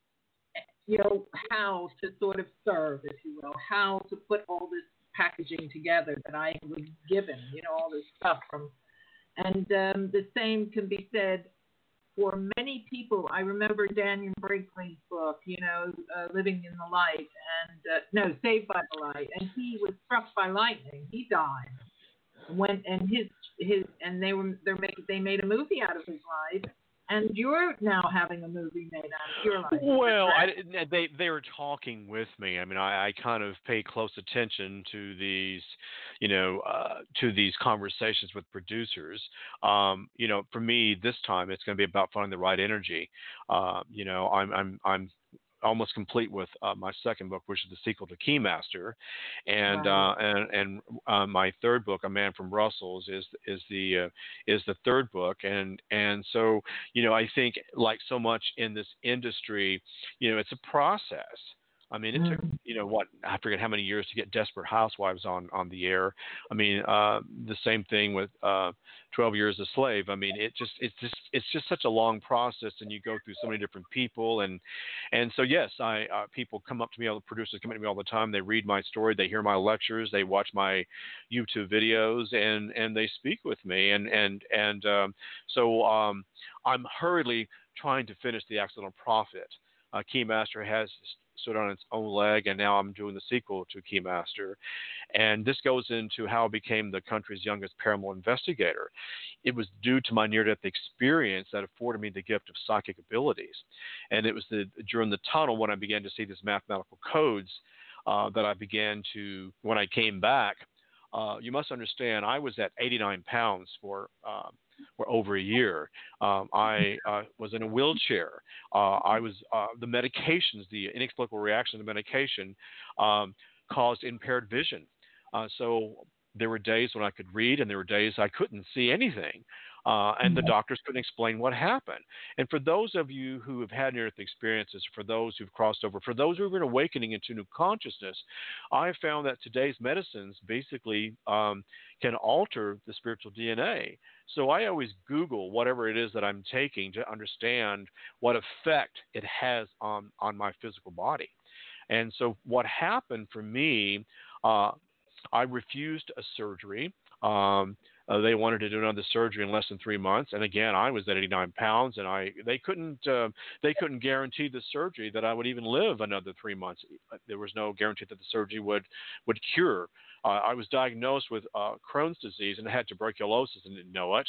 you know, how to sort of serve, if you will, how to put all this packaging together that I was given, you know, all this stuff from. And um, the same can be said for many people. I remember Daniel Brinkley's book, you know, uh, Living in the Light, and uh, no, Saved by the Light, and he was struck by lightning. He died. When and his his and they were they making they made a movie out of his life, and you're now having a movie made out of your life. Well, I, they they were talking with me. I mean, I, I kind of pay close attention to these, you know, uh, to these conversations with producers. Um, you know, for me this time, it's going to be about finding the right energy. Uh, you know, I'm I'm I'm almost complete with uh, my second book, which is the sequel to Keymaster, and Right. uh, and and uh, my third book, A Man from Brussels, is is the uh, is the third book, and and so you know I think like so much in this industry, you know it's a process. I mean, it took, you know, what, I forget how many years to get Desperate Housewives on, on the air. I mean, uh, the same thing with uh, twelve Years a Slave. I mean, it just, it's just, it's just such a long process, and you go through so many different people. And, and so, yes, I, uh, people come up to me, all the producers come up to me all the time. They read my story, they hear my lectures, they watch my YouTube videos, and, and they speak with me. And, and, and um, so um, I'm hurriedly trying to finish The Accidental Prophet. Uh, Keymaster has stood on its own leg, and now I'm doing the sequel to Keymaster. And this goes into how I became the country's youngest paranormal investigator. It was due to my near-death experience that afforded me the gift of psychic abilities. And it was the, during the tunnel when I began to see these mathematical codes uh, that I began to, when I came back, uh, you must understand, I was at eighty-nine pounds for uh, for over a year. Um, I uh, was in a wheelchair. Uh, I was uh, the medications, the inexplicable reaction to medication, um, caused impaired vision. Uh, so there were days when I could read, and there were days I couldn't see anything. Uh, and the doctors couldn't explain what happened. And for those of you who have had near-death experiences, for those who've crossed over, for those who have been awakening into new consciousness, I have found that today's medicines basically um, can alter the spiritual D N A. So I always Google whatever it is that I'm taking to understand what effect it has on, on my physical body. And so what happened for me, uh, I refused a surgery. Um, uh, they wanted to do another surgery in less than three months, and again, I was at eighty-nine pounds, and I they couldn't uh, they couldn't guarantee the surgery that I would even live another three months. There was no guarantee that the surgery would would cure. Uh, I was diagnosed with uh, Crohn's disease and I had tuberculosis and didn't know it.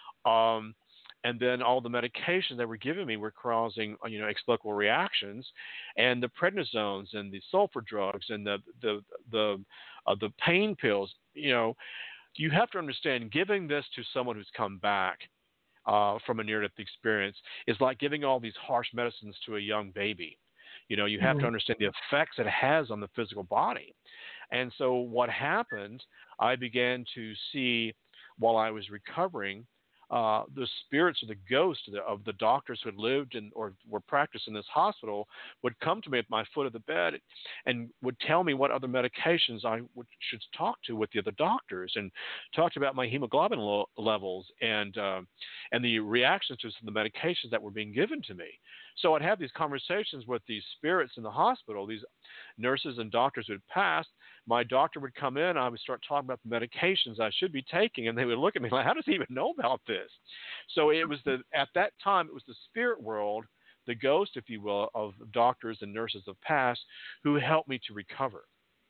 Um, and then all the medications they were giving me were causing, you know, inexplicable reactions, and the prednisones and the sulfur drugs and the the the uh, the pain pills. You know, you have to understand, giving this to someone who's come back uh, from a near-death experience is like giving all these harsh medicines to a young baby. You know, you have to understand the effects it has on the physical body. And so what happened, I began to see while I was recovering, uh, the spirits or the ghosts of the, of the doctors who had lived in or were practicing in this hospital would come to me at my foot of the bed and would tell me what other medications I would, should talk to with the other doctors, and talked about my hemoglobin lo- levels and uh, and the reactions to some of the medications that were being given to me. So I'd have these conversations with these spirits in the hospital, these nurses and doctors who had passed. My doctor would come in, I would start talking about the medications I should be taking, and they would look at me like, how does he even know about this? So it was the, at that time, it was the spirit world, the ghost, if you will, of doctors and nurses of past who helped me to recover.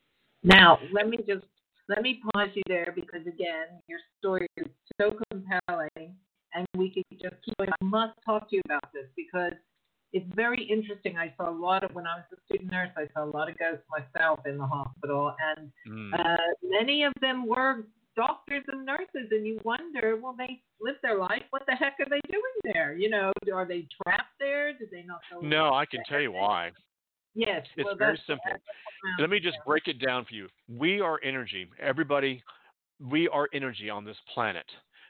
Now, let me just, let me pause you there, because again, your story is so compelling, and we could just keep going. I must talk to you about this because it's very interesting. I saw a lot of, when I was a student nurse, I saw a lot of ghosts myself in the hospital, and mm. uh, many of them were doctors and nurses, and you wonder, well, they live their life. What the heck are they doing there? You know, are they trapped there? Did they not know? No, I can tell you why. Yes. It's well, very simple. Let me just break it down for you. We are energy. Everybody, we are energy on this planet.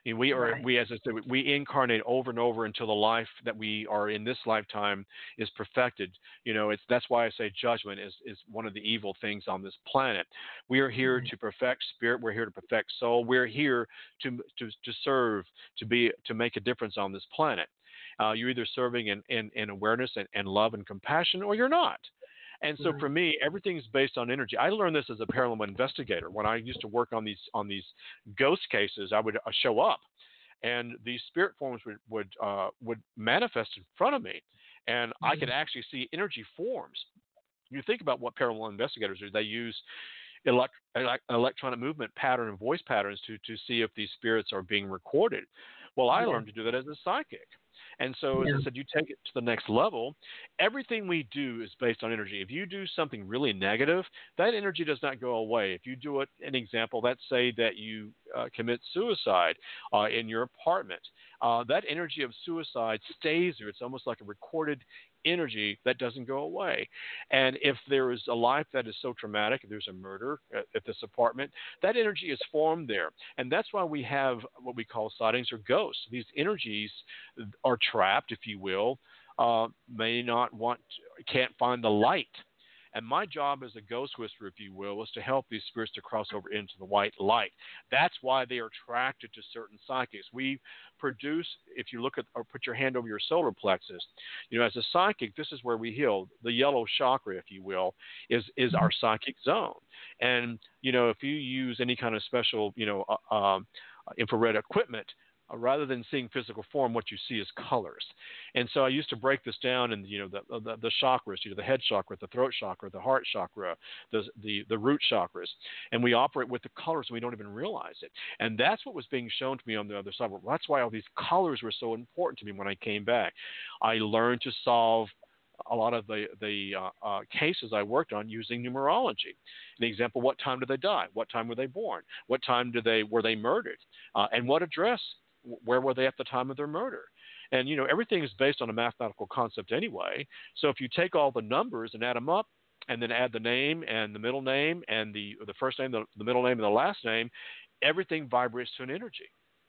And we are, Right. we as I said, we incarnate over and over until the life that we are in this lifetime is perfected. You know, it's that's why I say judgment is is one of the evil things on this planet. We are here Right. to perfect spirit. We're here to perfect soul. We're here to to to serve, to be, to make a difference on this planet. Uh, you're either serving in, in, in awareness and, and love and compassion, or you're not. And so Right. for me, everything's based on energy. I learned this as a paranormal investigator. When I used to work on these on these ghost cases, I would uh, show up, and these spirit forms would would uh, would manifest in front of me, and I could Mhm. actually see energy forms. You think about what paranormal investigators do; they use elect, elect, electronic movement pattern and voice patterns to to see if these spirits are being recorded. Well, I Yeah. learned to do that as a psychic. And so, as I Yeah. said, you take it to the next level. Everything we do is based on energy. If you do something really negative, that energy does not go away. If you do it, an example, let's say that you uh, commit suicide uh, in your apartment, uh, that energy of suicide stays there. It's almost like a recorded energy that doesn't go away. And if there is a life that is so traumatic, if there's a murder at, at this apartment, that energy is formed there. And that's why we have what we call sightings or ghosts. These energies are trapped, if you will, uh, may not want, can't find the light. And my job as a ghost whisperer, if you will, is to help these spirits to cross over into the white light. That's why they are attracted to certain psychics. We produce, if you look at or put your hand over your solar plexus, you know, as a psychic, this is where we heal. The yellow chakra, if you will, is is our psychic zone. And you know, if you use any kind of special, you know, uh, um, infrared equipment, uh, rather than seeing physical form, what you see is colors. And so I used to break this down in, you know, the, the, the chakras, you know, the head chakra, the throat chakra, the heart chakra, the, the, the root chakras. And we operate with the colors and we don't even realize it. And that's what was being shown to me on the other side. Well, that's why all these colors were so important to me when I came back. I learned to solve a lot of the, the uh, uh, cases I worked on using numerology. An example, what time did they die? What time were they born? What time did they, were they murdered? Uh, and what address, where were they at the time of their murder? And, you know, everything is based on a mathematical concept anyway. So if you take all the numbers and add them up and then add the name and the middle name and the, the first name, the, the middle name, and the last name, everything vibrates to an energy.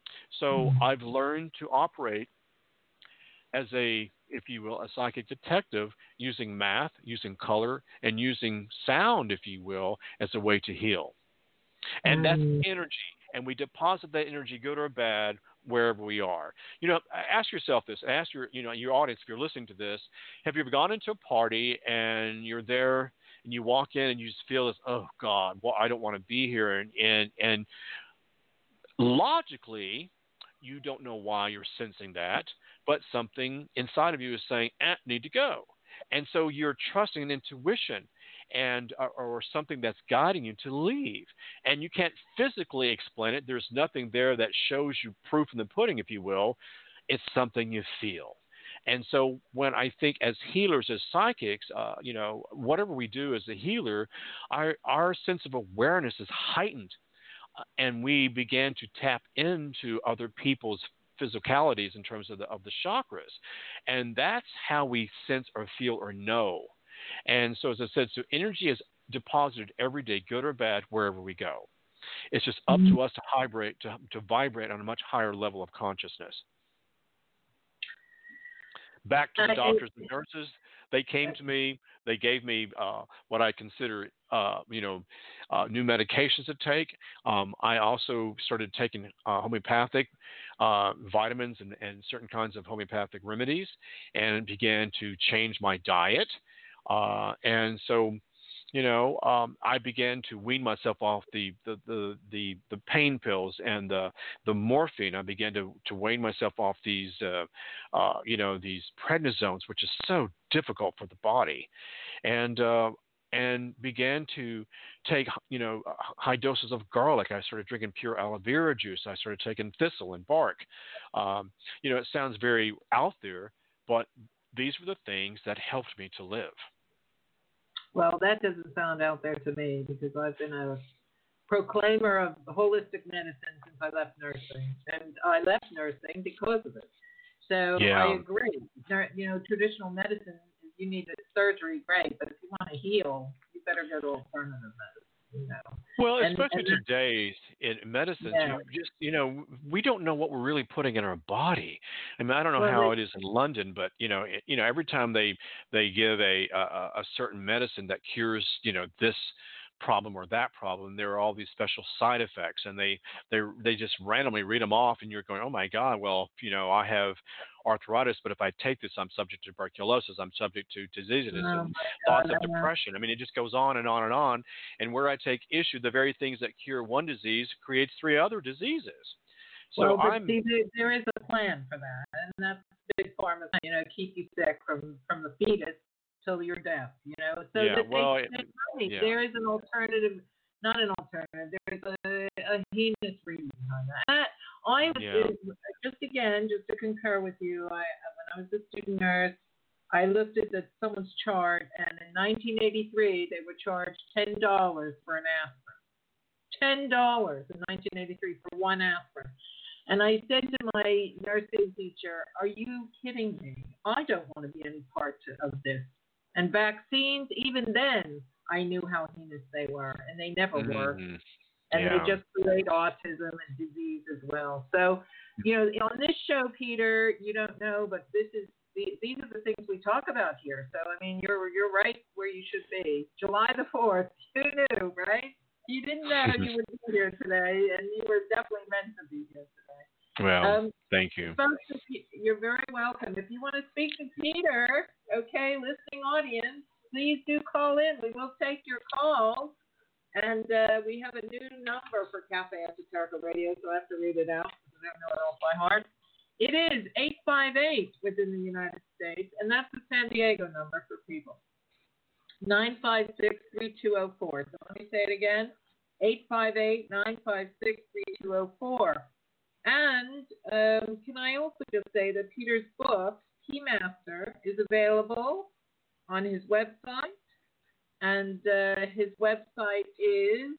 So Mhm. I've learned to operate as a, if you will, a psychic detective using math, using color, and using sound, if you will, as a way to heal. And that's Mhm. energy. And we deposit that energy, good or bad, wherever we are. You know, ask yourself this. Ask your, you know, your audience, if you're listening to this, have you ever gone into a party and you're there and you walk in and you just feel this, oh God, well, I don't want to be here. And, and, and logically, you don't know why you're sensing that, but something inside of you is saying, eh, need to go. And so you're trusting an intuition and or, or something that's guiding you to leave. And you can't physically explain it. There's nothing there that shows you proof in the pudding, if you will. It's something you feel. And so when I think as healers, as psychics, uh, you know, whatever we do as a healer, our, our sense of awareness is heightened, uh, and we began to tap into other people's physicalities in terms of the of the chakras, and that's how we sense or feel or know. And so, as I said, so energy is deposited every day, good or bad, wherever we go. It's just up Mhm. to us to vibrate to, to vibrate on a much higher level of consciousness. Back to the I, doctors and nurses. They came to me. They gave me uh, what I consider, uh, you know, uh, new medications to take. Um, I also started taking uh, homeopathic uh, vitamins and, and certain kinds of homeopathic remedies, and began to change my diet. Uh, and so you know, um, I began to wean myself off the the, the, the, the pain pills and the the morphine. I began to, to wean myself off these, uh, uh, you know, these prednisones, which is so difficult for the body, and uh, and began to take, you know, high doses of garlic. I started drinking pure aloe vera juice. I started taking thistle and bark. Um, you know, it sounds very out there, but these were the things that helped me to live. well, that doesn't sound out there to me because I've been a proclaimer of holistic medicine since I left nursing, and I left nursing because of it. So I Yeah. agree. There- You know, traditional medicine, you need a surgery, great, but if you want to heal, you better go to alternative medicine. You know, Well, and especially and that, today, in medicines, Yeah. you just, you know, we don't know what we're really putting in our body. I mean, I don't know Well, how they, it is in London, but you know, it, you know, every time they they give a, a a certain medicine that cures, you know, this problem or that problem, there are all these special side effects, and they they they just randomly read them off, and you're going, oh my God, well, you know, I have arthritis, but if I take this, I'm subject to tuberculosis, I'm subject to dizziness oh and my thoughts God, of I know. depression. I mean, it just goes on and on and on. And where I take issue, the very things that cure one disease creates three other diseases. So Well, but I'm, see, there, there is a plan for that, and that's big pharma, you know, keep you sick from from the fetus till you're deaf, you know, so yeah, that they well, it, save money. yeah. There is an alternative, not an alternative. There's a, a heinous reason behind that. And I was Yeah. just again, just to concur with you. I when I was a student nurse, I looked at the, someone's chart, and in nineteen eighty-three they were charged ten dollars for an aspirin. Ten dollars in nineteen eighty-three for one aspirin. And I said to my nursing teacher, "Are you kidding me? I don't want to be any part of this." And vaccines, even then, I knew how heinous they were, and they never worked. Mm-hmm. And Yeah. they just create autism and disease as well. So, you know, on this show, Peter, you don't know, but this is the, these are the things we talk about here. So, I mean, you're you're right where you should be. July the fourth, who knew, right? You didn't know you would be here today, and you were definitely meant to be here today. Well, Um, thank you. folks, if you, you're very welcome. If you want to speak to Peter, okay, listening audience, please do call in. We will take your calls. And uh, we have a new number for Cafe Esoterica Radio, so I have to read it out because I don't know it all by heart. It is eight five eight within the United States, and that's the San Diego number for people. nine five six, three two zero four. So let me say it again. eight five eight, nine five six, three two zero four. And um, can I also just say that Peter's book, Keymaster, is available on his website. And uh, his website is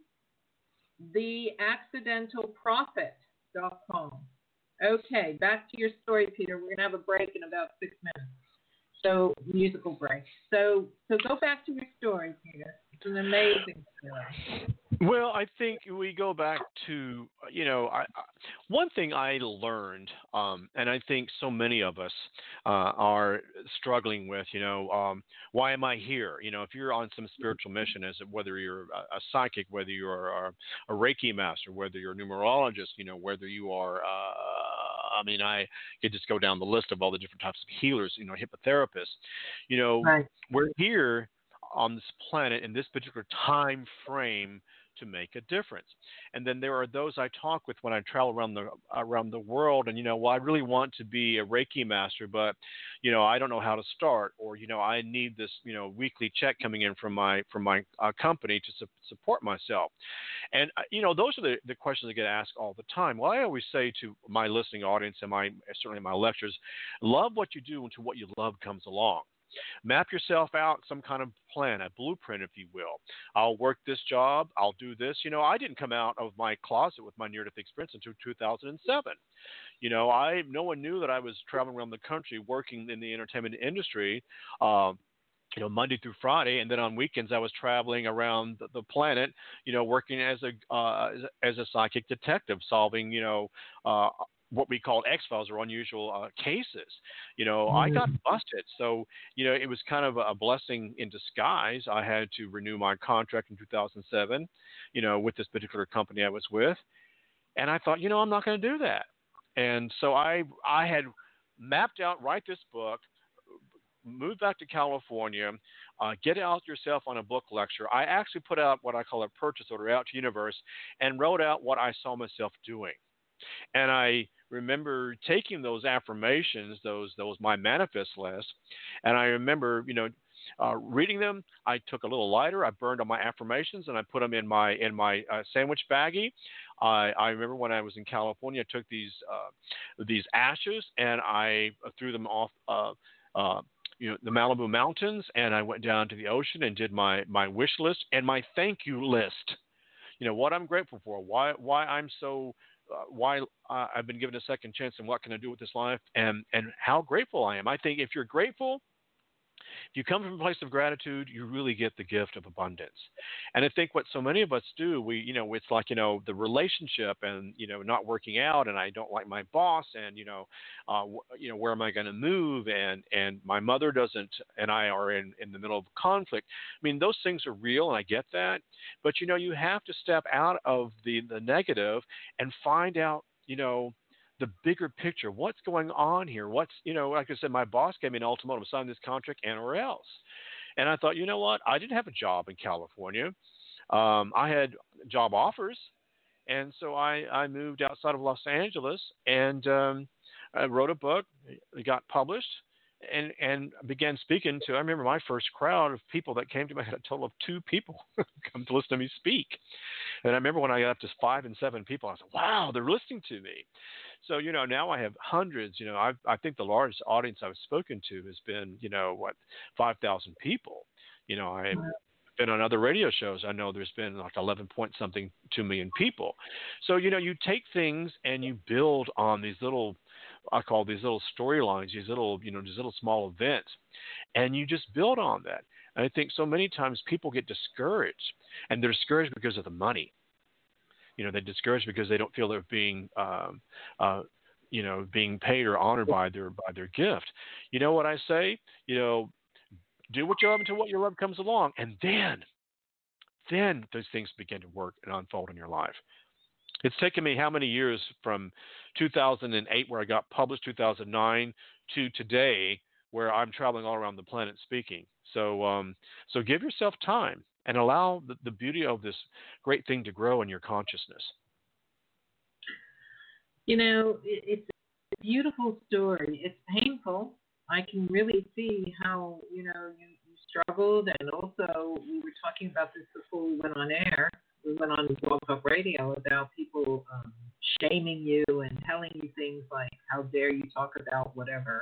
the accidental prophet dot com. Okay, back to your story, Peter. We're going to have a break in about six minutes. So, musical break. So, so go back to your story, Peter. It's an amazing story. Well, I think we go back to, you know, I, I, one thing I learned, um, and I think so many of us uh, are struggling with, you know, um, why am I here? You know, if you're on some spiritual mission, as whether you're a, a psychic, whether you're a, a Reiki master, whether you're a numerologist, you know, whether you are, uh, I mean, I could just go down the list of all the different types of healers, you know, hypnotherapists. You know, Right. we're here on this planet in this particular time frame to make a difference. And then there are those I talk with when I travel around the around the world, and you know, well, I really want to be a Reiki master, but you know, I don't know how to start, or you know, I need this, you know, weekly check coming in from my from my uh, company to su- support myself. And uh, you know, those are the, the questions I get asked all the time. Well, I always say to my listening audience and my certainly my lectures, love what you do until what you love comes along. Map yourself out, some kind of plan, a blueprint, if you will. I'll work this job. I'll do this. You know, I didn't come out of my closet with my near-death experience until two thousand seven. You know, I no one knew that I was traveling around the country working in the entertainment industry. Uh, you know, Monday through Friday, and then on weekends I was traveling around the, the planet, you know, working as a uh, as, as a psychic detective, solving, you know, uh, what we call X-Files or unusual uh, cases. You know, I got busted. So, you know, it was kind of a blessing in disguise. I had to renew my contract in two thousand seven, you know, with this particular company I was with. And I thought, you know, I'm not going to do that. And so I, I had mapped out, write this book, move back to California, uh, get out yourself on a book lecture. I actually put out what I call a purchase order out to Universe and wrote out what I saw myself doing. And I remember taking those affirmations, those those my manifest list, and I remember, you know, uh, reading them. I took a little lighter. I burned all my affirmations, and I put them in my in my uh, sandwich baggie. I I remember when I was in California, I took these uh, these ashes and I threw them off. Uh, uh, you know, the Malibu mountains, and I went down to the ocean and did my my wish list and my thank you list. You know, what I'm grateful for, why why I'm so Uh, why uh, I've been given a second chance and what can I do with this life, and, and how grateful I am. I think if you're grateful, If you come from a place of gratitude, you really get the gift of abundance. And I think what so many of us do, we, you know, it's like, you know, the relationship and, you know, not working out, and I don't like my boss, and, you know, uh, wh- you know, where am I going to move? And, and my mother doesn't, and I are in, in the middle of conflict. I mean, those things are real, and I get that. But, you know, you have to step out of the, the negative and find out, you know, the bigger picture. What's going on here? What's, you know, like I said, my boss gave me an ultimatum, sign this contract and or else. And I thought, you know what? I didn't have a job in California. Um, I had job offers. And so I, I moved outside of Los Angeles and um, I wrote a book. It got published and, and began speaking to, I remember my first crowd of people that came to me, I had a total of two people come to listen to me speak. And I remember when I got up to five and seven people, I was like, wow, they're listening to me. So, you know, now I have hundreds, you know, I I think the largest audience I've spoken to has been, you know, what, five thousand people. You know, I've been on other radio shows. I know there's been like eleven point something, two million people. So, you know, you take things and you build on these little, I call these little storylines, these little, you know, these little small events, and you just build on that. And I think so many times people get discouraged, and they're discouraged because of the money. You know, they're discouraged because they don't feel they're being, um, uh, you know, being paid or honored by their by their gift. You know what I say? You know, do what you love until what you love comes along, and then, then those things begin to work and unfold in your life. It's taken me how many years from two thousand eight, where I got published, two thousand nine, to today, where I'm traveling all around the planet speaking. So, um, so give yourself time and allow the, the beauty of this great thing to grow in your consciousness. You know, it, it's a beautiful story. It's painful. I can really see how, you know, you, you struggled. And also, we were talking about this before we went on air. We went on Blog Talk Radio about people um, shaming you and telling you things like, how dare you talk about whatever.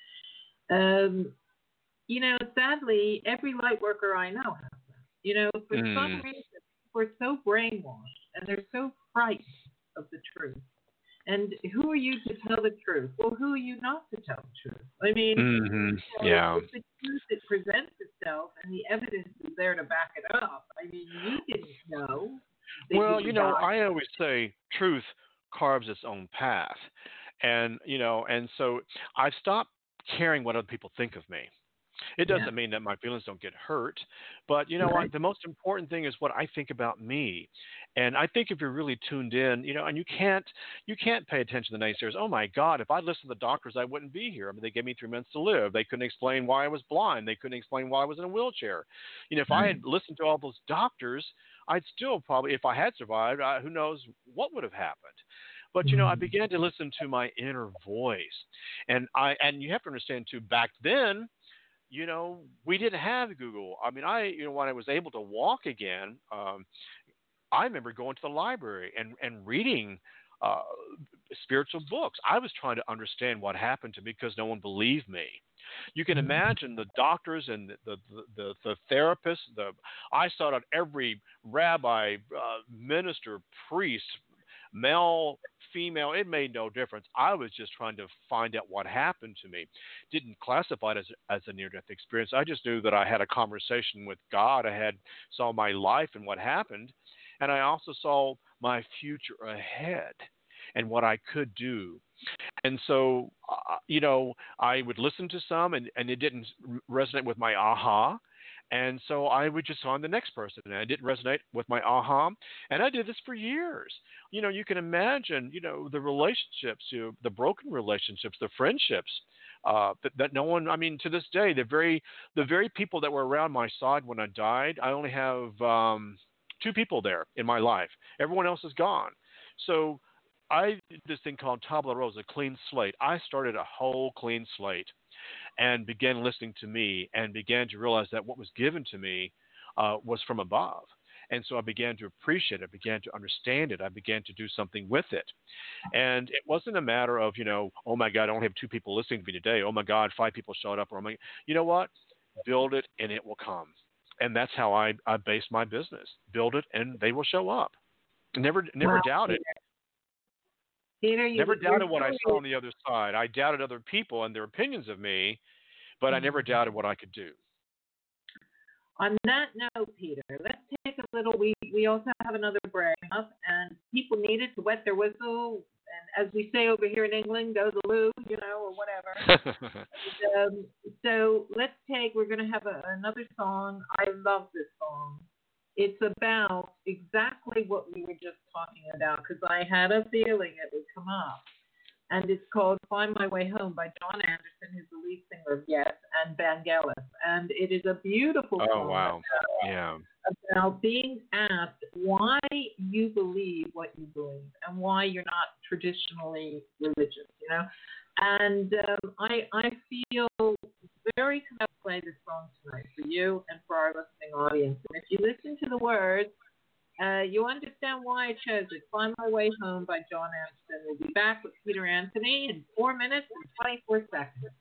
Um, you know, sadly, every light worker I know has that. You know, for mm. some reason, we're so brainwashed and they're so frightened of the truth. And who are you to tell the truth? Well, who are you not to tell the truth? I mean, mm-hmm. you know, yeah. it's the truth that presents itself and the evidence is there to back it up. I mean, you didn't know. Well, you know, I always say truth carves its own path. And, you know, and so I've stopped caring what other people think of me. It doesn't yeah. mean that my feelings don't get hurt, but you know right. what? The most important thing is what I think about me. And I think if you're really tuned in, you know, and you can't, you can't pay attention to the naysayers. Oh my God, if I listened to the doctors, I wouldn't be here. I mean, they gave me three months to live. They couldn't explain why I was blind. They couldn't explain why I was in a wheelchair. You know, if mm-hmm. I had listened to all those doctors, I'd still probably, if I had survived, I, who knows what would have happened. But, you know, I began to listen to my inner voice. And I, and you have to understand too, back then, you know, we didn't have Google. I mean, I, you know, when I was able to walk again, um, I remember going to the library and, and reading uh, spiritual books. I was trying to understand what happened to me because no one believed me. You can imagine the doctors and the the, the, the therapists. The I sought out every rabbi, uh, minister, priest, male, female, it made no difference. I was just trying to find out what happened to me. Didn't classify it as, as a near-death experience. I just knew that I had a conversation with God. I had saw my life and what happened. And I also saw my future ahead and what I could do. And so, uh, you know, I would listen to some and, and it didn't resonate with my aha. And so I would just find the next person, and I didn't resonate with my aha. And I did this for years. You know, you can imagine, you know, the relationships, you know, the broken relationships, the friendships uh, that, that no one, I mean, to this day, the very, the very people that were around my side when I died, I only have um, two people there in my life. Everyone else is gone. So I did this thing called Tabula Rasa, a clean slate. I started a whole clean slate and began listening to me and began to realize that what was given to me uh, was from above. And so I began to appreciate it. I began to understand it. I began to do something with it. And it wasn't a matter of, you know, oh my God, I only have two people listening to me today. Oh my God, five people showed up. Or oh my, you know what? Build it and it will come. And that's how I, I base my business. Build it and they will show up. Never, never wow. doubt it. Peter, you, Never doubted what I saw on the other side. I doubted other people and their opinions of me, but I never doubted what I could do. On that note, Peter, let's take a little. We we also have another break up, and people needed to wet their whistle, and as we say over here in England, go the loo, you know, or whatever. and, um, so let's take. We're going to have a, another song. I love this song. It's about exactly what we were just talking about because I had a feeling it would come up. And it's called Find My Way Home by John Anderson, who's the lead singer of Yes, and Vangelis. And it is a beautiful oh, song wow. about, yeah. about being asked why you believe what you believe and why you're not traditionally religious, you know. And um, I, I feel very compelled to play this song tonight for you and for our listening audience. And if you listen to the words, Uh, you understand why I chose it. Find My Way Home by John Anderson. We'll be back with Peter Anthony in four minutes and twenty-four seconds.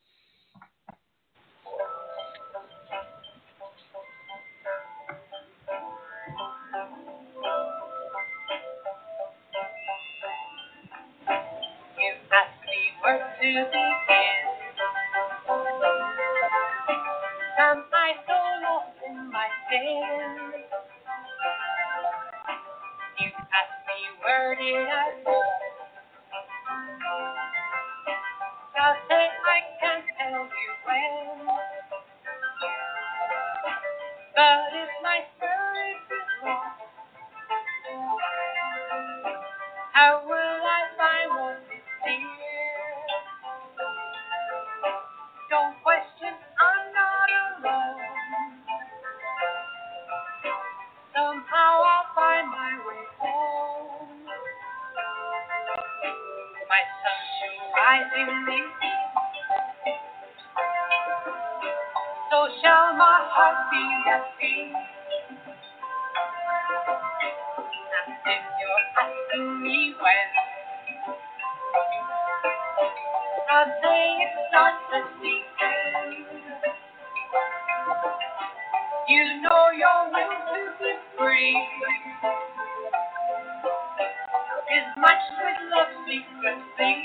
You asked me where to begin. Am I so lost in my sin? You asked me where did I go? I'll say I can't tell you when. But if my spirit is lost, how will I find what is dear? Don't question, I'm not alone. Somehow I'll find my way home. My sun shall rise in the east, so shall my heart be at peace. And if you're asking me when, I'll say it starts at the end. You know your will to be free. Is much with love secretly,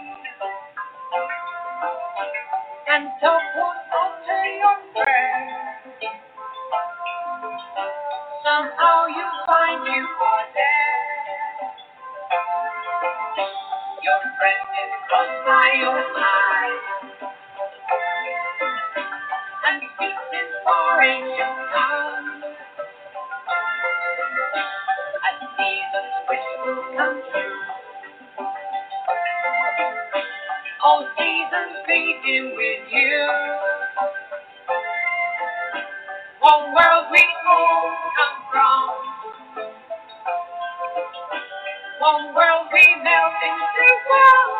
and so won't alter your prayer. Somehow you find you are there. Your friend is close by your side, and speaks in far ancient tongue. As seasons which will come true, all seasons begin with you. One world we all come from, one world we melt into one.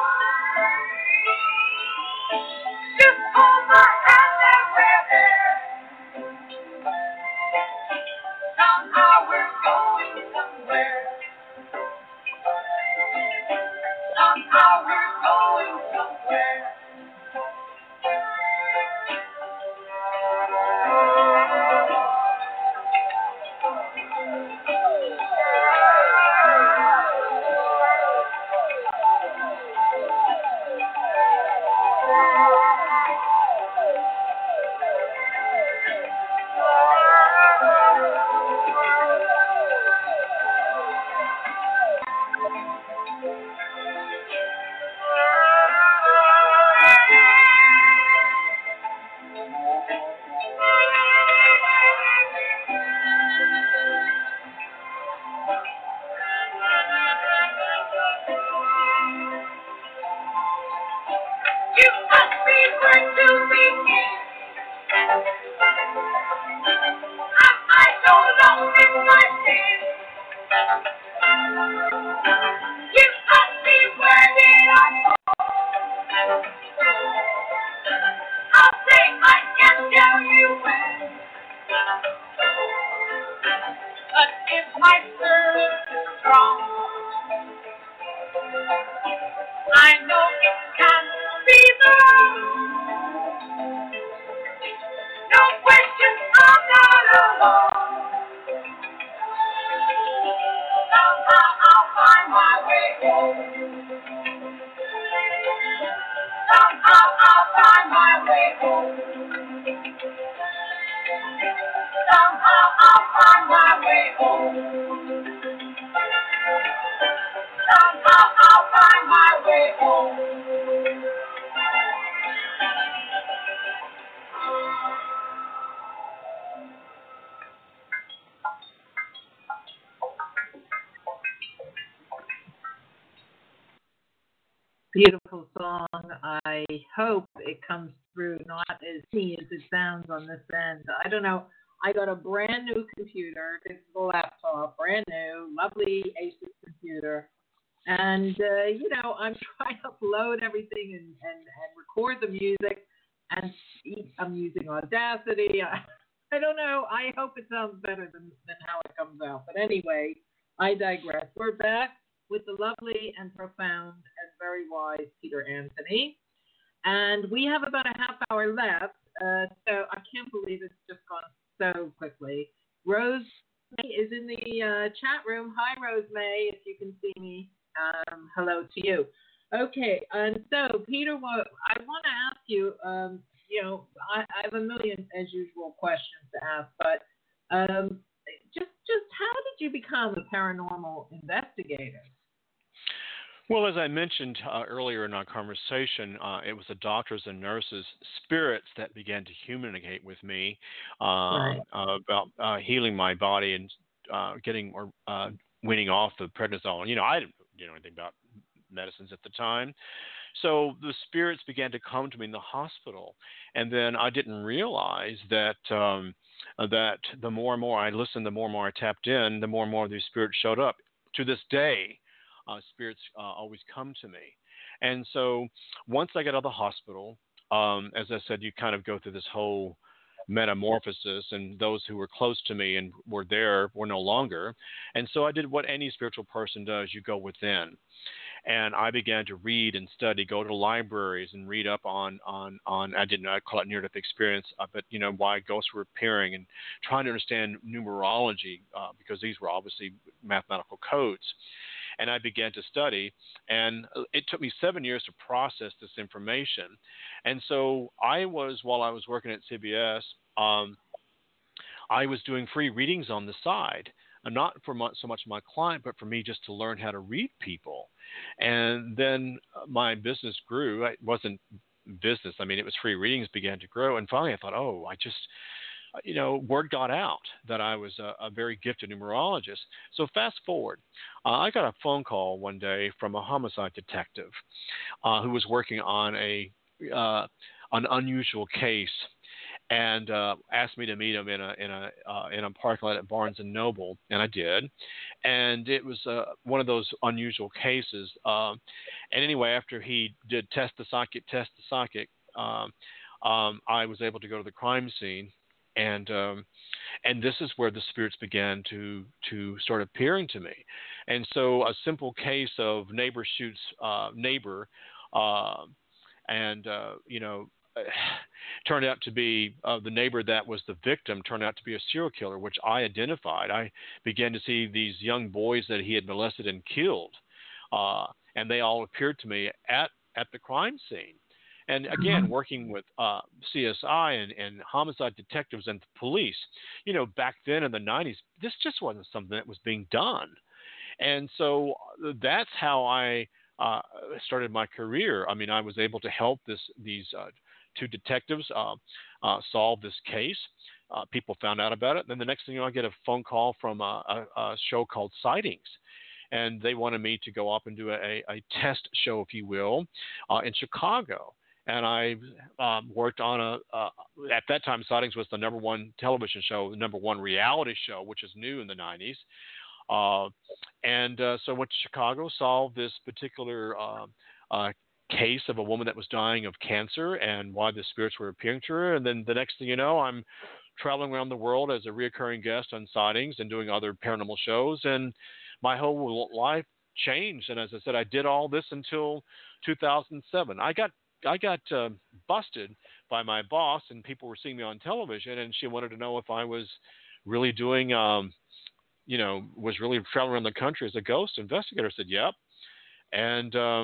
Just hold my hand and we're there. Somehow we're going somewhere. Somehow we're going somewhere. You must be where to begin. Am I so lost in my sin? You must be where did I go? I'll say I can't tell you when. But if my spirit is strong, I know it can be done. No question, I'm not alone. Somehow I'll find my way home. Somehow Somehow I'll find my way home. Somehow I'll find my way home. Somehow I'll find my way home. Beautiful song. I hope it comes through not as neat as it sounds on this end. I don't know. I got a brand new computer, physical laptop, brand new, lovely Asus computer. And, uh, you know, I'm trying to upload everything and, and, and record the music. And I'm using Audacity. I, I don't know. I hope it sounds better than, than how it comes out. But anyway, I digress. We're back with the lovely and profound and very wise Peter Anthony. And we have about a half hour left, uh, so I can't believe it's just gone so quickly. Rose May is in the uh, chat room. Hi, Rose May, if you can see me. Um, hello to you. Okay, and so, Peter, what I want to ask you, um, you know, I, I have a million, as usual, questions to ask, but um, just, just how did you become a paranormal investigator? Well, as I mentioned uh, earlier in our conversation, uh, it was the doctors and nurses' spirits that began to communicate with me uh, Right. uh, about uh, healing my body and uh, getting or uh, weaning off the prednisone. You know, I didn't you know anything about medicines at the time. So the spirits began to come to me in the hospital, and then I didn't realize that um, uh, that the more and more I listened, the more and more I tapped in, the more and more these spirits showed up. To this day, uh, spirits uh, always come to me. And so once I got out of the hospital, um, as I said, you kind of go through this whole metamorphosis, and those who were close to me and were there were no longer. And so I did what any spiritual person does: you go within. And I began to read and study, go to libraries and read up on, on, on I didn't know, I call it near-death experience, uh, but, you know, why ghosts were appearing, and trying to understand numerology, uh, because these were obviously mathematical codes. And I began to study, and it took me seven years to process this information. And so I was, while I was working at C B S, um, I was doing free readings on the side. And not for much, so much my client, but for me just to learn how to read people. And then my business grew. It wasn't business. I mean, it was free readings began to grow. And finally I thought, oh, I just, you know, word got out that I was a, a very gifted numerologist. So fast forward, uh, I got a phone call one day from a homicide detective uh, who was working on a uh, an unusual case, and uh, asked me to meet him in a in a uh, in a parking lot at Barnes and Noble, and I did. And it was uh, one of those unusual cases. Um, and anyway, after he did test the psychic, test the psychic, um, um, I was able to go to the crime scene, and um, and this is where the spirits began to to start appearing to me. And so a simple case of neighbor shoots uh, neighbor, uh, and uh, you know. turned out to be uh, the neighbor that was the victim turned out to be a serial killer, which I identified. I began to see these young boys that he had molested and killed, uh, and they all appeared to me at, at the crime scene. And again, working with uh, C S I and, and homicide detectives and the police, you know, back then in the nineties, this just wasn't something that was being done. And so that's how I uh, started my career. I mean, I was able to help this these uh, two detectives uh, uh, solve this case. Uh, people found out about it. And then the next thing you know, I get a phone call from a, a, a show called Sightings. And they wanted me to go up and do a, a test show, if you will, uh, in Chicago. And I um, worked on a, uh, at that time, Sightings was the number one television show, the number one reality show, which is new in the nineties. Uh, and uh, so I went to Chicago, solved this particular uh, uh, case of a woman that was dying of cancer and why the spirits were appearing to her. And then the next thing you know, I'm traveling around the world as a reoccurring guest on Sightings and doing other paranormal shows. And my whole life changed. And as I said, I did all this until two thousand seven. I got I got uh, busted by my boss, and people were seeing me on television, and she wanted to know if I was really doing, um, you know, was really traveling around the country as a ghost investigator. I said, yep. And um,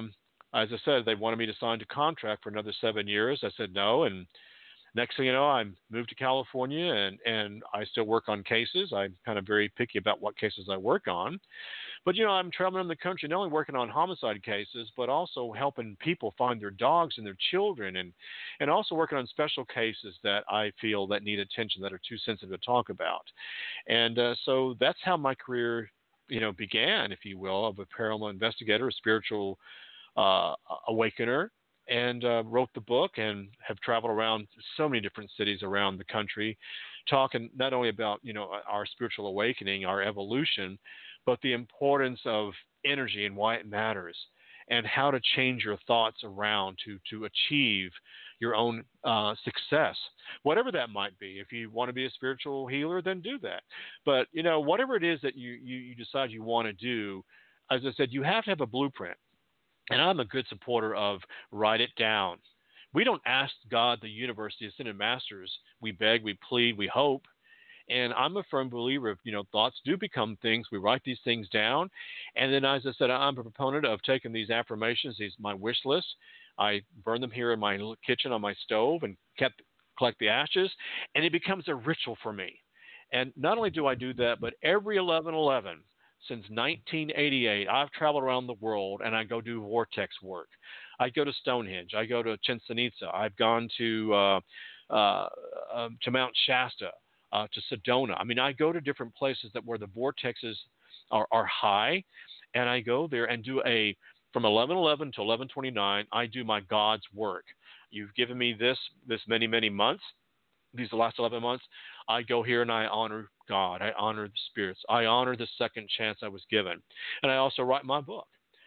as I said, they wanted me to sign a contract for another seven years. I said no, and next thing you know, I moved to California, and, and I still work on cases. I'm kind of very picky about what cases I work on. But, you know, I'm traveling in the country, not only working on homicide cases, but also helping people find their dogs and their children, and, and also working on special cases that I feel that need attention, that are too sensitive to talk about. And uh, so that's how my career, you know, began, if you will, of a paranormal investigator, a spiritual uh, awakener, and uh, wrote the book, and have traveled around so many different cities around the country, talking not only about, you know, our spiritual awakening, our evolution, but the importance of energy and why it matters, and how to change your thoughts around to, to achieve your own uh, success, whatever that might be. If you want to be a spiritual healer, then do that. But, you know, whatever it is that you, you, you decide you want to do, as I said, you have to have a blueprint. And I'm a good supporter of write it down. We don't ask God, the universe, the ascended masters. We beg, we plead, we hope. And I'm a firm believer of, you know, thoughts do become things. We write these things down. And then, as I said, I'm a proponent of taking these affirmations, these my wish lists. I burn them here in my little kitchen on my stove and kept, collect the ashes. And it becomes a ritual for me. And not only do I do that, but every eleven eleven, since nineteen eighty-eight, I've traveled around the world, and I go do vortex work. I go to Stonehenge. I go to Chichen Itza. I've gone to uh, uh, uh, to Mount Shasta, uh, to Sedona. I mean, I go to different places that where the vortexes are, are high, and I go there and do a from eleven eleven to eleven twenty-nine. I do my God's work. You've given me this this many many months. These last eleven months, I go here and I honor God. I honor the spirits. I honor the second chance I was given. And I also write my book.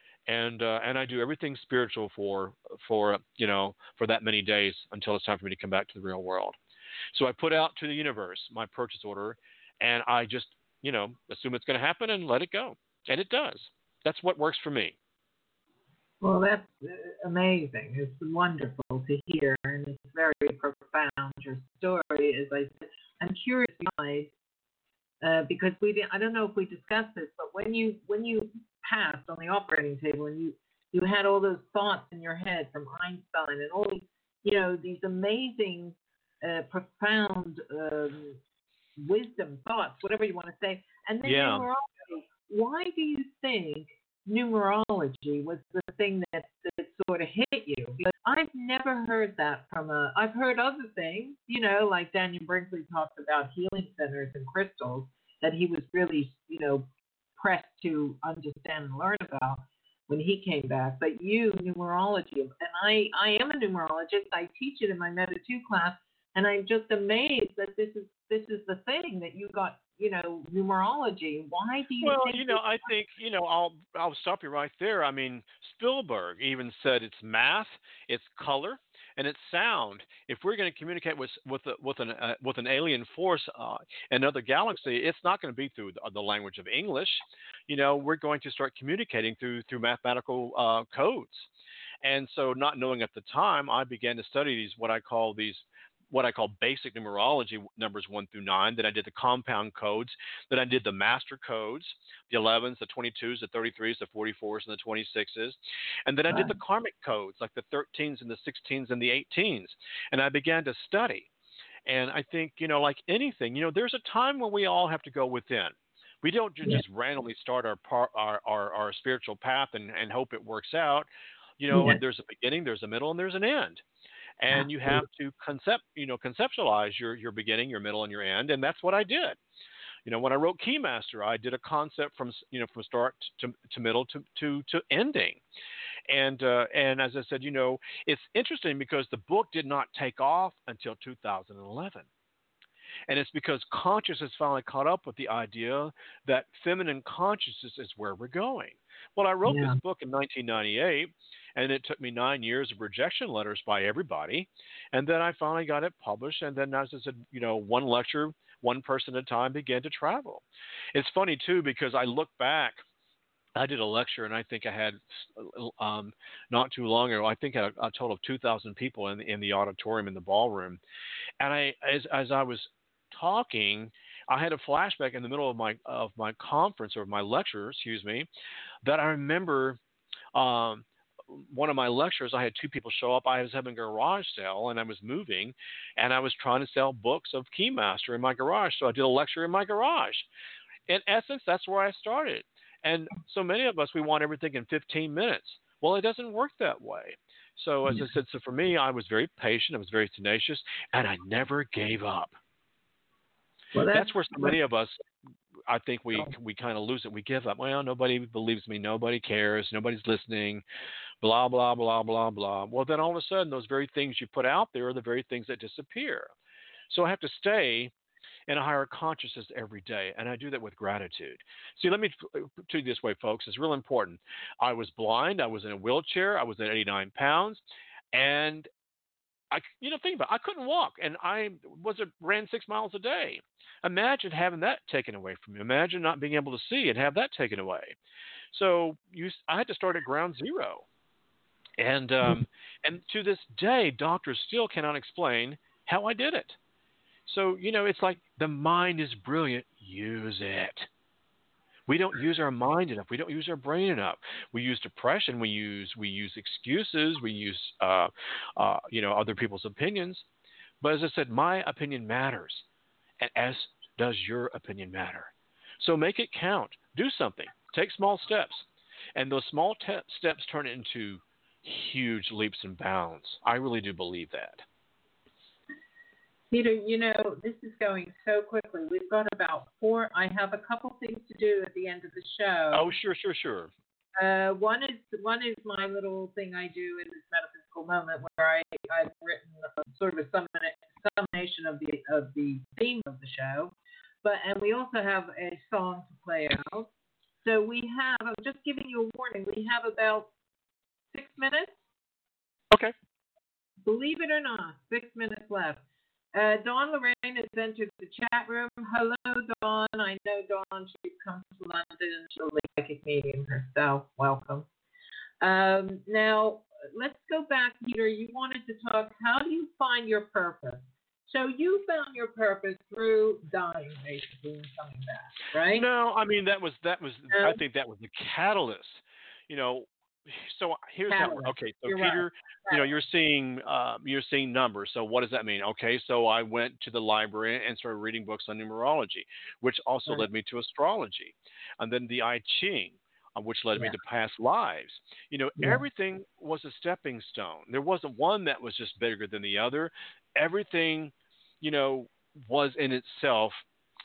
And uh, and I do everything spiritual for, for, you know, for that many days until it's time for me to come back to the real world. So I put out to the universe my purchase order, and I just, you know, assume it's going to happen and let it go. And it does. That's what works for me. Well, that's uh, amazing. It's wonderful to hear, and it's very profound. Your story, as I said, I'm curious why, uh, because we didn't. I don't know if we discussed this, but when you when you passed on the operating table, and you you had all those thoughts in your head from Einstein, and all these, you know, these amazing, uh, profound um, wisdom thoughts, whatever you want to say, and then Yeah. numerology. Why do you think numerology was the thing that, that sort of hit you? Because I've never heard that from a, I've heard other things, you know, like Daniel Brinkley talks about healing centers and crystals that he was really, you know, pressed to understand and learn about when he came back. But you, numerology, and I, I am a numerologist. I teach it in my Meta two class, and I'm just amazed that this is this is the thing that you got, you know, numerology. Why do you Well, think you know, I think, you know, I'll I'll stop you right there. I mean, Spielberg even said it's math, it's color, and it's sound. If we're going to communicate with with a, with an uh, with an alien force, uh, another galaxy, it's not going to be through the, the language of English. You know, we're going to start communicating through through mathematical uh, codes. And so, not knowing at the time, I began to study these what I call these what I call basic numerology, numbers one through nine. Then I did the compound codes. Then I did the master codes, the elevens, the twenty-twos, the thirty-threes, the forty-fours, and the twenty-sixes. And then I did the karmic codes, like the thirteens and the sixteens and the eighteens. And I began to study. And I think, you know, like anything, you know, there's a time when we all have to go within. We don't just, Yeah. just randomly start our, par- our, our, our spiritual path and, and hope it works out. You know, Yeah. there's a beginning, there's a middle, and there's an end. And you have to concept, you know, conceptualize your, your beginning, your middle, and your end, and that's what I did. You know, when I wrote Keymaster, I did a concept from, you know, from start to, to middle to, to, to ending. And uh, and as I said, you know, it's interesting because the book did not take off until two thousand eleven. And it's because consciousness finally caught up with the idea that feminine consciousness is where we're going. Well, I wrote Yeah. this book in nineteen ninety-eight, and it took me nine years of rejection letters by everybody. And then I finally got it published. And then, as I said, you know, one lecture, one person at a time began to travel. It's funny, too, because I look back. I did a lecture, and I think I had um, not too long ago. I think I had a, a total of two thousand people in the, in the auditorium in the ballroom. And I, as as I was talking, I had a flashback in the middle of my of my conference or my lecture, excuse me, that I remember um, one of my lectures, I had two people show up. I was having a garage sale, and I was moving, and I was trying to sell books of Keymaster in my garage. So I did a lecture in my garage. In essence, that's where I started. And so many of us, we want everything in fifteen minutes. Well, it doesn't work that way. So as I said, so for me, I was very patient. I was very tenacious, and I never gave up. Well, that's, that's where so many of us, I think we we kind of lose it. We give up. Well, nobody believes me. Nobody cares. Nobody's listening. Blah, blah, blah, blah, blah. Well, then all of a sudden, those very things you put out there are the very things that disappear. So I have to stay in a higher consciousness every day, and I do that with gratitude. See, let me put it this way, folks. It's real important. I was blind. I was in a wheelchair. I was at eighty-nine pounds, and I, you know, think about it. I couldn't walk, and I was a, ran six miles a day. Imagine having that taken away from you. Imagine not being able to see and have that taken away. So you, I had to start at ground zero, and um, and to this day, doctors still cannot explain how I did it. So, you know, it's like the mind is brilliant. Use it. We don't use our mind enough. We don't use our brain enough. We use depression. We use we use excuses. We use, uh, uh, you know, other people's opinions. But as I said, my opinion matters, and as does your opinion matter. So make it count. Do something. Take small steps. And those small te- steps turn into huge leaps and bounds. I really do believe that. Peter, you know, this is going so quickly. We've got about four. I have a couple things to do at the end of the show. Oh, sure, sure, sure. Uh, one is one is my little thing I do in this metaphysical moment where I I've written a, sort of a summation of the of the theme of the show, but and we also have a song to play out. So we have. I'm just giving you a warning. We have about six minutes. Okay. Believe it or not, six minutes left. Uh, Dawn Lorraine has entered the chat room. Hello, Dawn. I know Dawn. She's come to London. She's a psychic medium herself. Welcome. Um, now, let's go back, Peter. You wanted to talk. How do you find your purpose? So you found your purpose through dying, basically, and coming back, right? No, I mean that was that was. No. I think that was the catalyst. You know. So here's Catalyst. how. Okay, so You're Peter, right. you know, you're seeing uh, you're seeing numbers. So what does that mean? Okay, so I went to the library and started reading books on numerology, which also Right. led me to astrology, and then the I Ching, uh, which led Yeah. me to past lives. You know, Yeah. everything was a stepping stone. There wasn't one that was just bigger than the other. Everything, you know, was in itself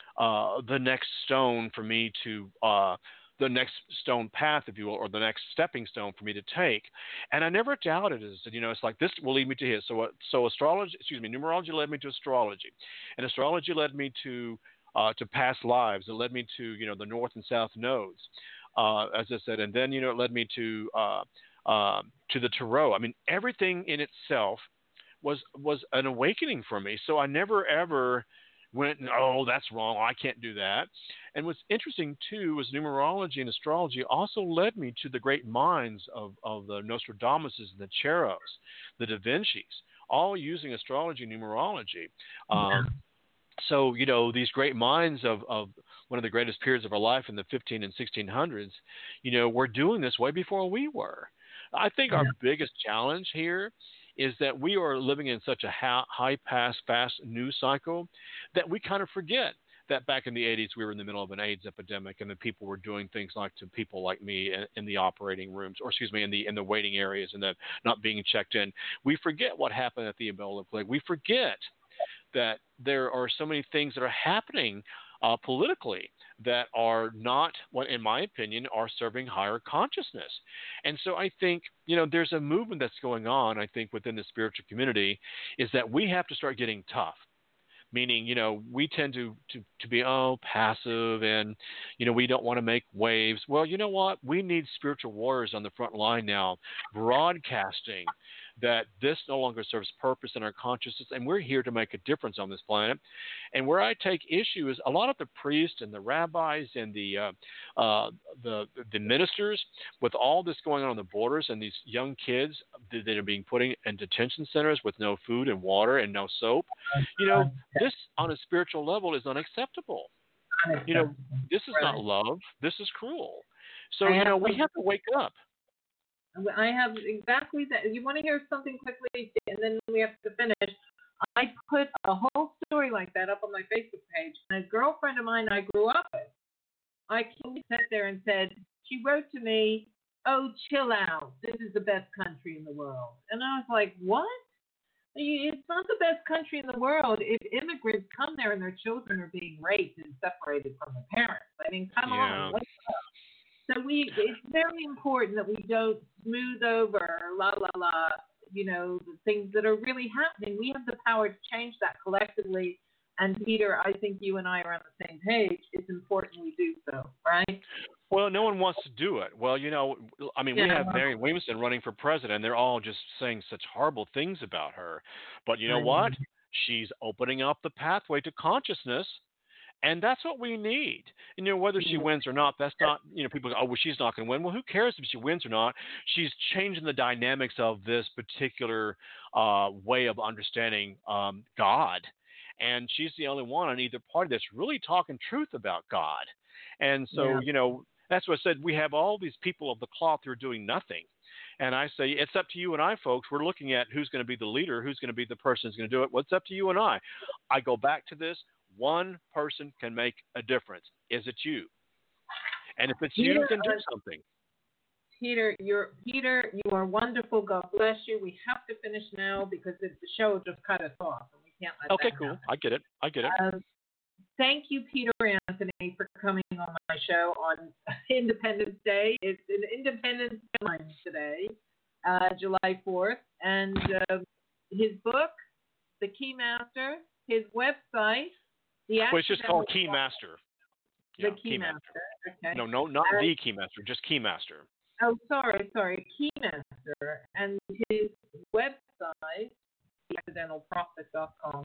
uh, the next stone for me to. Uh, the next stone path, if you will, or the next stepping stone for me to take. And I never doubted it. I said, you know, it's like this will lead me to his. So, uh, so astrology, excuse me, numerology led me to astrology. And astrology led me to, uh, to past lives. It led me to, you know, the north and south nodes, uh, as I said. And then, you know, it led me to, uh, uh, to the tarot. I mean, everything in itself was, was an awakening for me. So I never ever went, oh, that's wrong. I can't do that. And what's interesting, too, was numerology and astrology also led me to the great minds of, of the Nostradamuses and the Cheros, the Da Vinci's, all using astrology and numerology. Um, so, you know, these great minds of, of one of the greatest periods of our life in the fifteen and sixteen hundreds, you know, were doing this way before we were. I think our biggest challenge here is that we are living in such a high pass, fast news cycle that we kind of forget that back in the eighties we were in the middle of an AIDS epidemic and the people were doing things like to people like me in, in the operating rooms, or excuse me, in the in the waiting areas and the not being checked in. We forget what happened at the Ebola plague. We forget that there are so many things that are happening uh, politically that are not, what in my opinion, are serving higher consciousness. And so I think, you know, there's a movement that's going on, I think, within the spiritual community, is that we have to start getting tough. Meaning, you know, we tend to, to, to be, oh, passive and, you know, we don't want to make waves. Well, you know what? We need spiritual warriors on the front line now, broadcasting that this no longer serves purpose in our consciousness, and we're here to make a difference on this planet. And where I take issue is a lot of the priests and the rabbis and the uh, uh, the the ministers, with all this going on on the borders and these young kids that are being put in detention centers with no food and water and no soap. You know, this on a spiritual level is unacceptable. You know, this is not love. This is cruel. So, you know, we have to wake up. I have exactly that. You want to hear something quickly, and then we have to finish. I put a whole story like that up on my Facebook page. And a girlfriend of mine I grew up with, I sat there and said, she wrote to me, "Oh, chill out. This is the best country in the world." And I was like, what? It's not the best country in the world if immigrants come there and their children are being raped and separated from their parents. I mean, come Yeah. on. What's up? So we, it's very important that we don't smooth over, la, la, la, you know, the things that are really happening. We have the power to change that collectively. And Peter, I think you and I are on the same page. It's important we do so, right? Well, no one wants to do it. Well, you know, I mean, we Yeah. have Marianne Williamson running for president. They're all just saying such horrible things about her. But you know I what? know. She's opening up the pathway to consciousness. And that's what we need. And, you know, whether she wins or not, that's not, you know, people go, oh, well, she's not going to win. Well, who cares if she wins or not? She's changing the dynamics of this particular uh, way of understanding um, God. And she's the only one on either party that's really talking truth about God. And so, Yeah. you know, that's what I said. We have all these people of the cloth who are doing nothing. And I say, it's up to you and I, folks. We're looking at who's going to be the leader, who's going to be the person who's going to do it. What's up to you and I? I go back to this. One person can make a difference. Is it you? And if it's Peter, you, then do uh, something. Peter, you're Peter. You are wonderful. God bless you. We have to finish now because the the show just cut us off, and we can't let Okay, that cool. happen. I get it. I get it. Um, thank you, Peter Anthony, for coming on my show on Independence Day. It's an Independence Day today, uh, July fourth, and uh, his book, The Keymaster, his website, the Well, it's just called Accidental- Keymaster. The Yeah, Keymaster. Okay. No, no, not Uh, the Keymaster, just Keymaster. Oh, sorry, sorry, Keymaster, and his website, the accidental prophet dot com.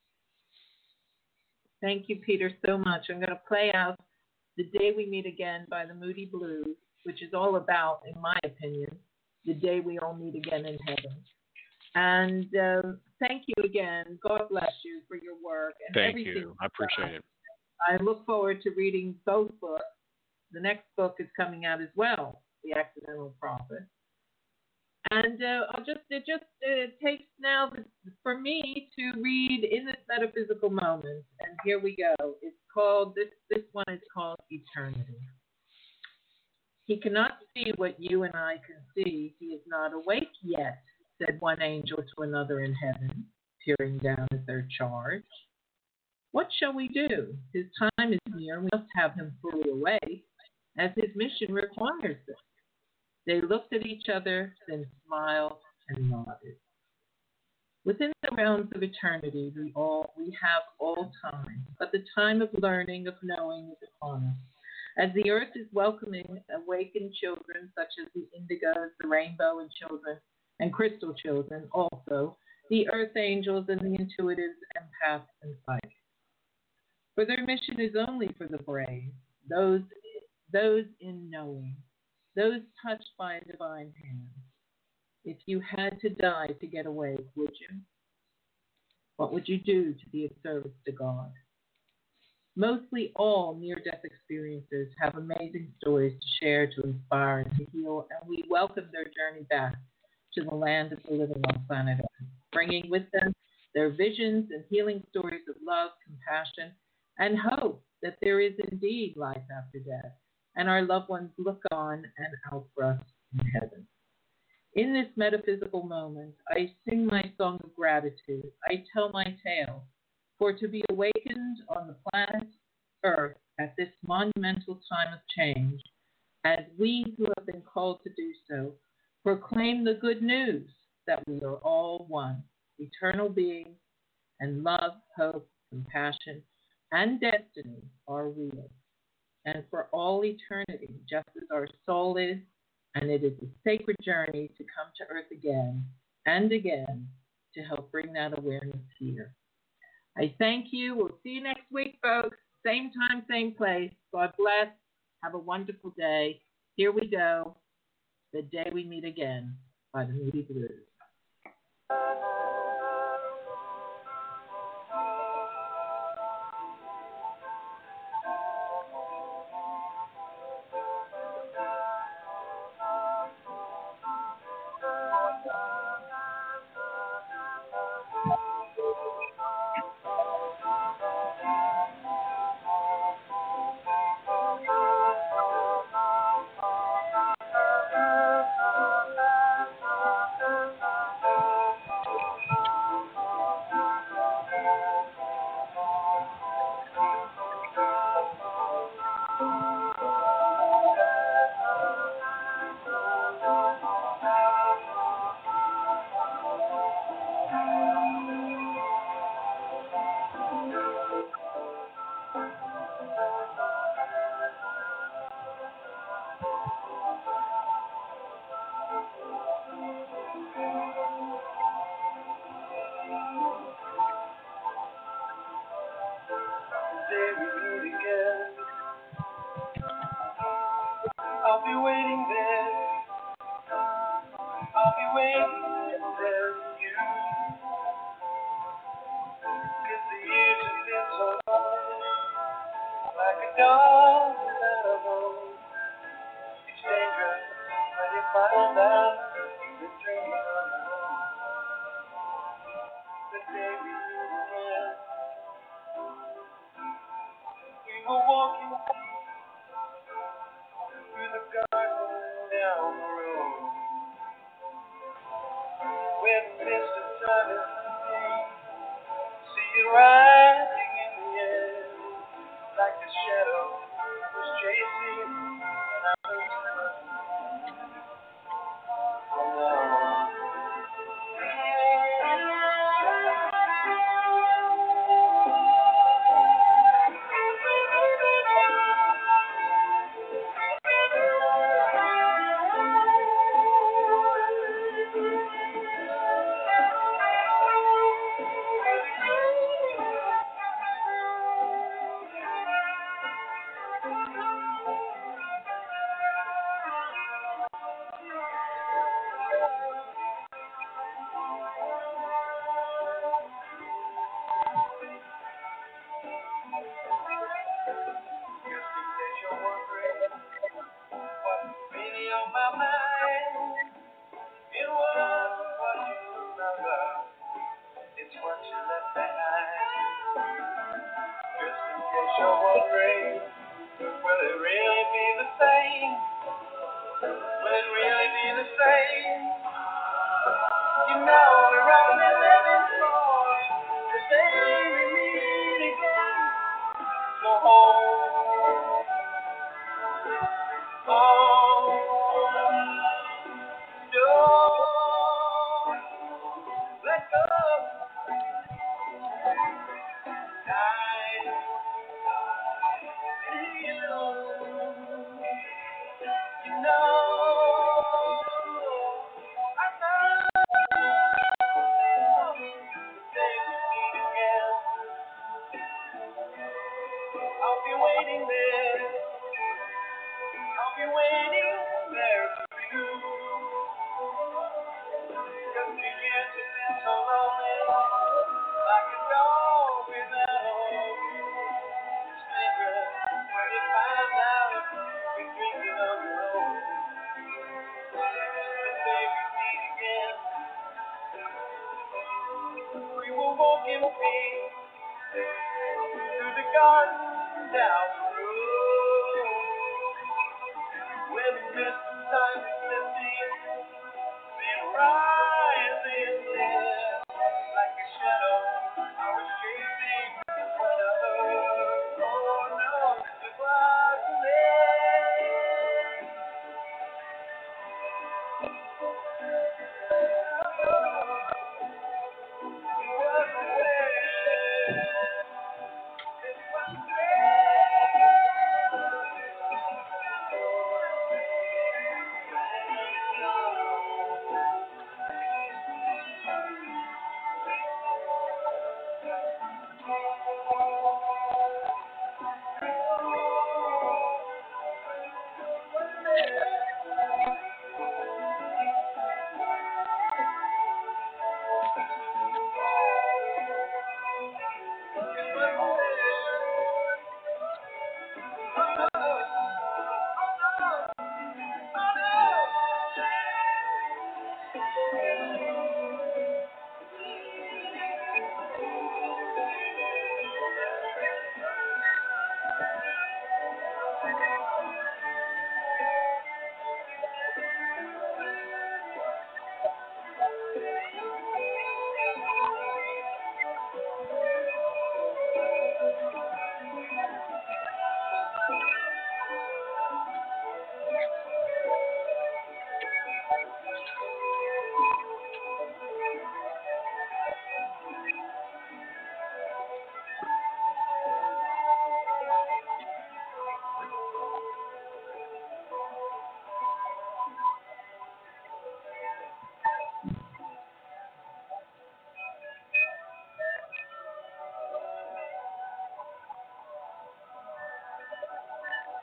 Thank you, Peter, so much. I'm going to play out The Day We Meet Again by the Moody Blues, which is all about, in my opinion, the day we all meet again in heaven. And um, thank you again. God bless you for your work and Thank everything. you. I appreciate it. I look forward to reading both books. The next book is coming out as well, The Accidental Prophet. And uh, I'll just it just uh, takes now this, for me to read In This Metaphysical Moment. And here we go. It's called this this one is called Eternity. He cannot see what you and I can see. He is not awake yet, said one angel to another in heaven, peering down at their charge. What shall we do? His time is near, and we must have him fully awake, as his mission requires this. They looked at each other, then smiled and nodded. Within the realms of eternity, we all we have all time, but the time of learning, of knowing, is upon us. As the earth is welcoming awakened children, such as the indigos, the rainbow and children, and crystal children, also the earth angels and the intuitives, empaths and psychics. For their mission is only for the brave, those those in knowing, those touched by a divine hand. If you had to die to get awake, would you? What would you do to be of service to God? Mostly all near-death experiencers have amazing stories to share, to inspire, and to heal, and we welcome their journey back to the land of the living on planet Earth, bringing with them their visions and healing stories of love, compassion, and hope that there is indeed life after death, and our loved ones look on and out for us in heaven. In this metaphysical moment, I sing my song of gratitude. I tell my tale, for to be awakened on the planet Earth at this monumental time of change, as we who have been called to do so, proclaim the good news that we are all one, eternal beings, and love, hope, compassion, and destiny are real. And for all eternity, just as our soul is, and it is a sacred journey to come to earth again and again to help bring that awareness here. I thank you. We'll see you next week, folks. Same time, same place. God bless. Have a wonderful day. Here we go. The Day We Meet Again by the Moody Blues. be waiting there for you. Cause the years have been so long, like a dog without a bone. It's dangerous when you find out you've been drinking on your own. But baby, again, we were walking through the garden down the road. When the mist of time is fading, see it rising in the air, like the shadow was chasing, and I was running from now on.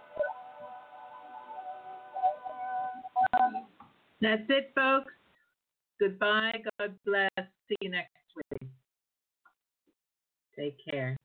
That's it, folks. Goodbye. God bless. See you next week. Take care.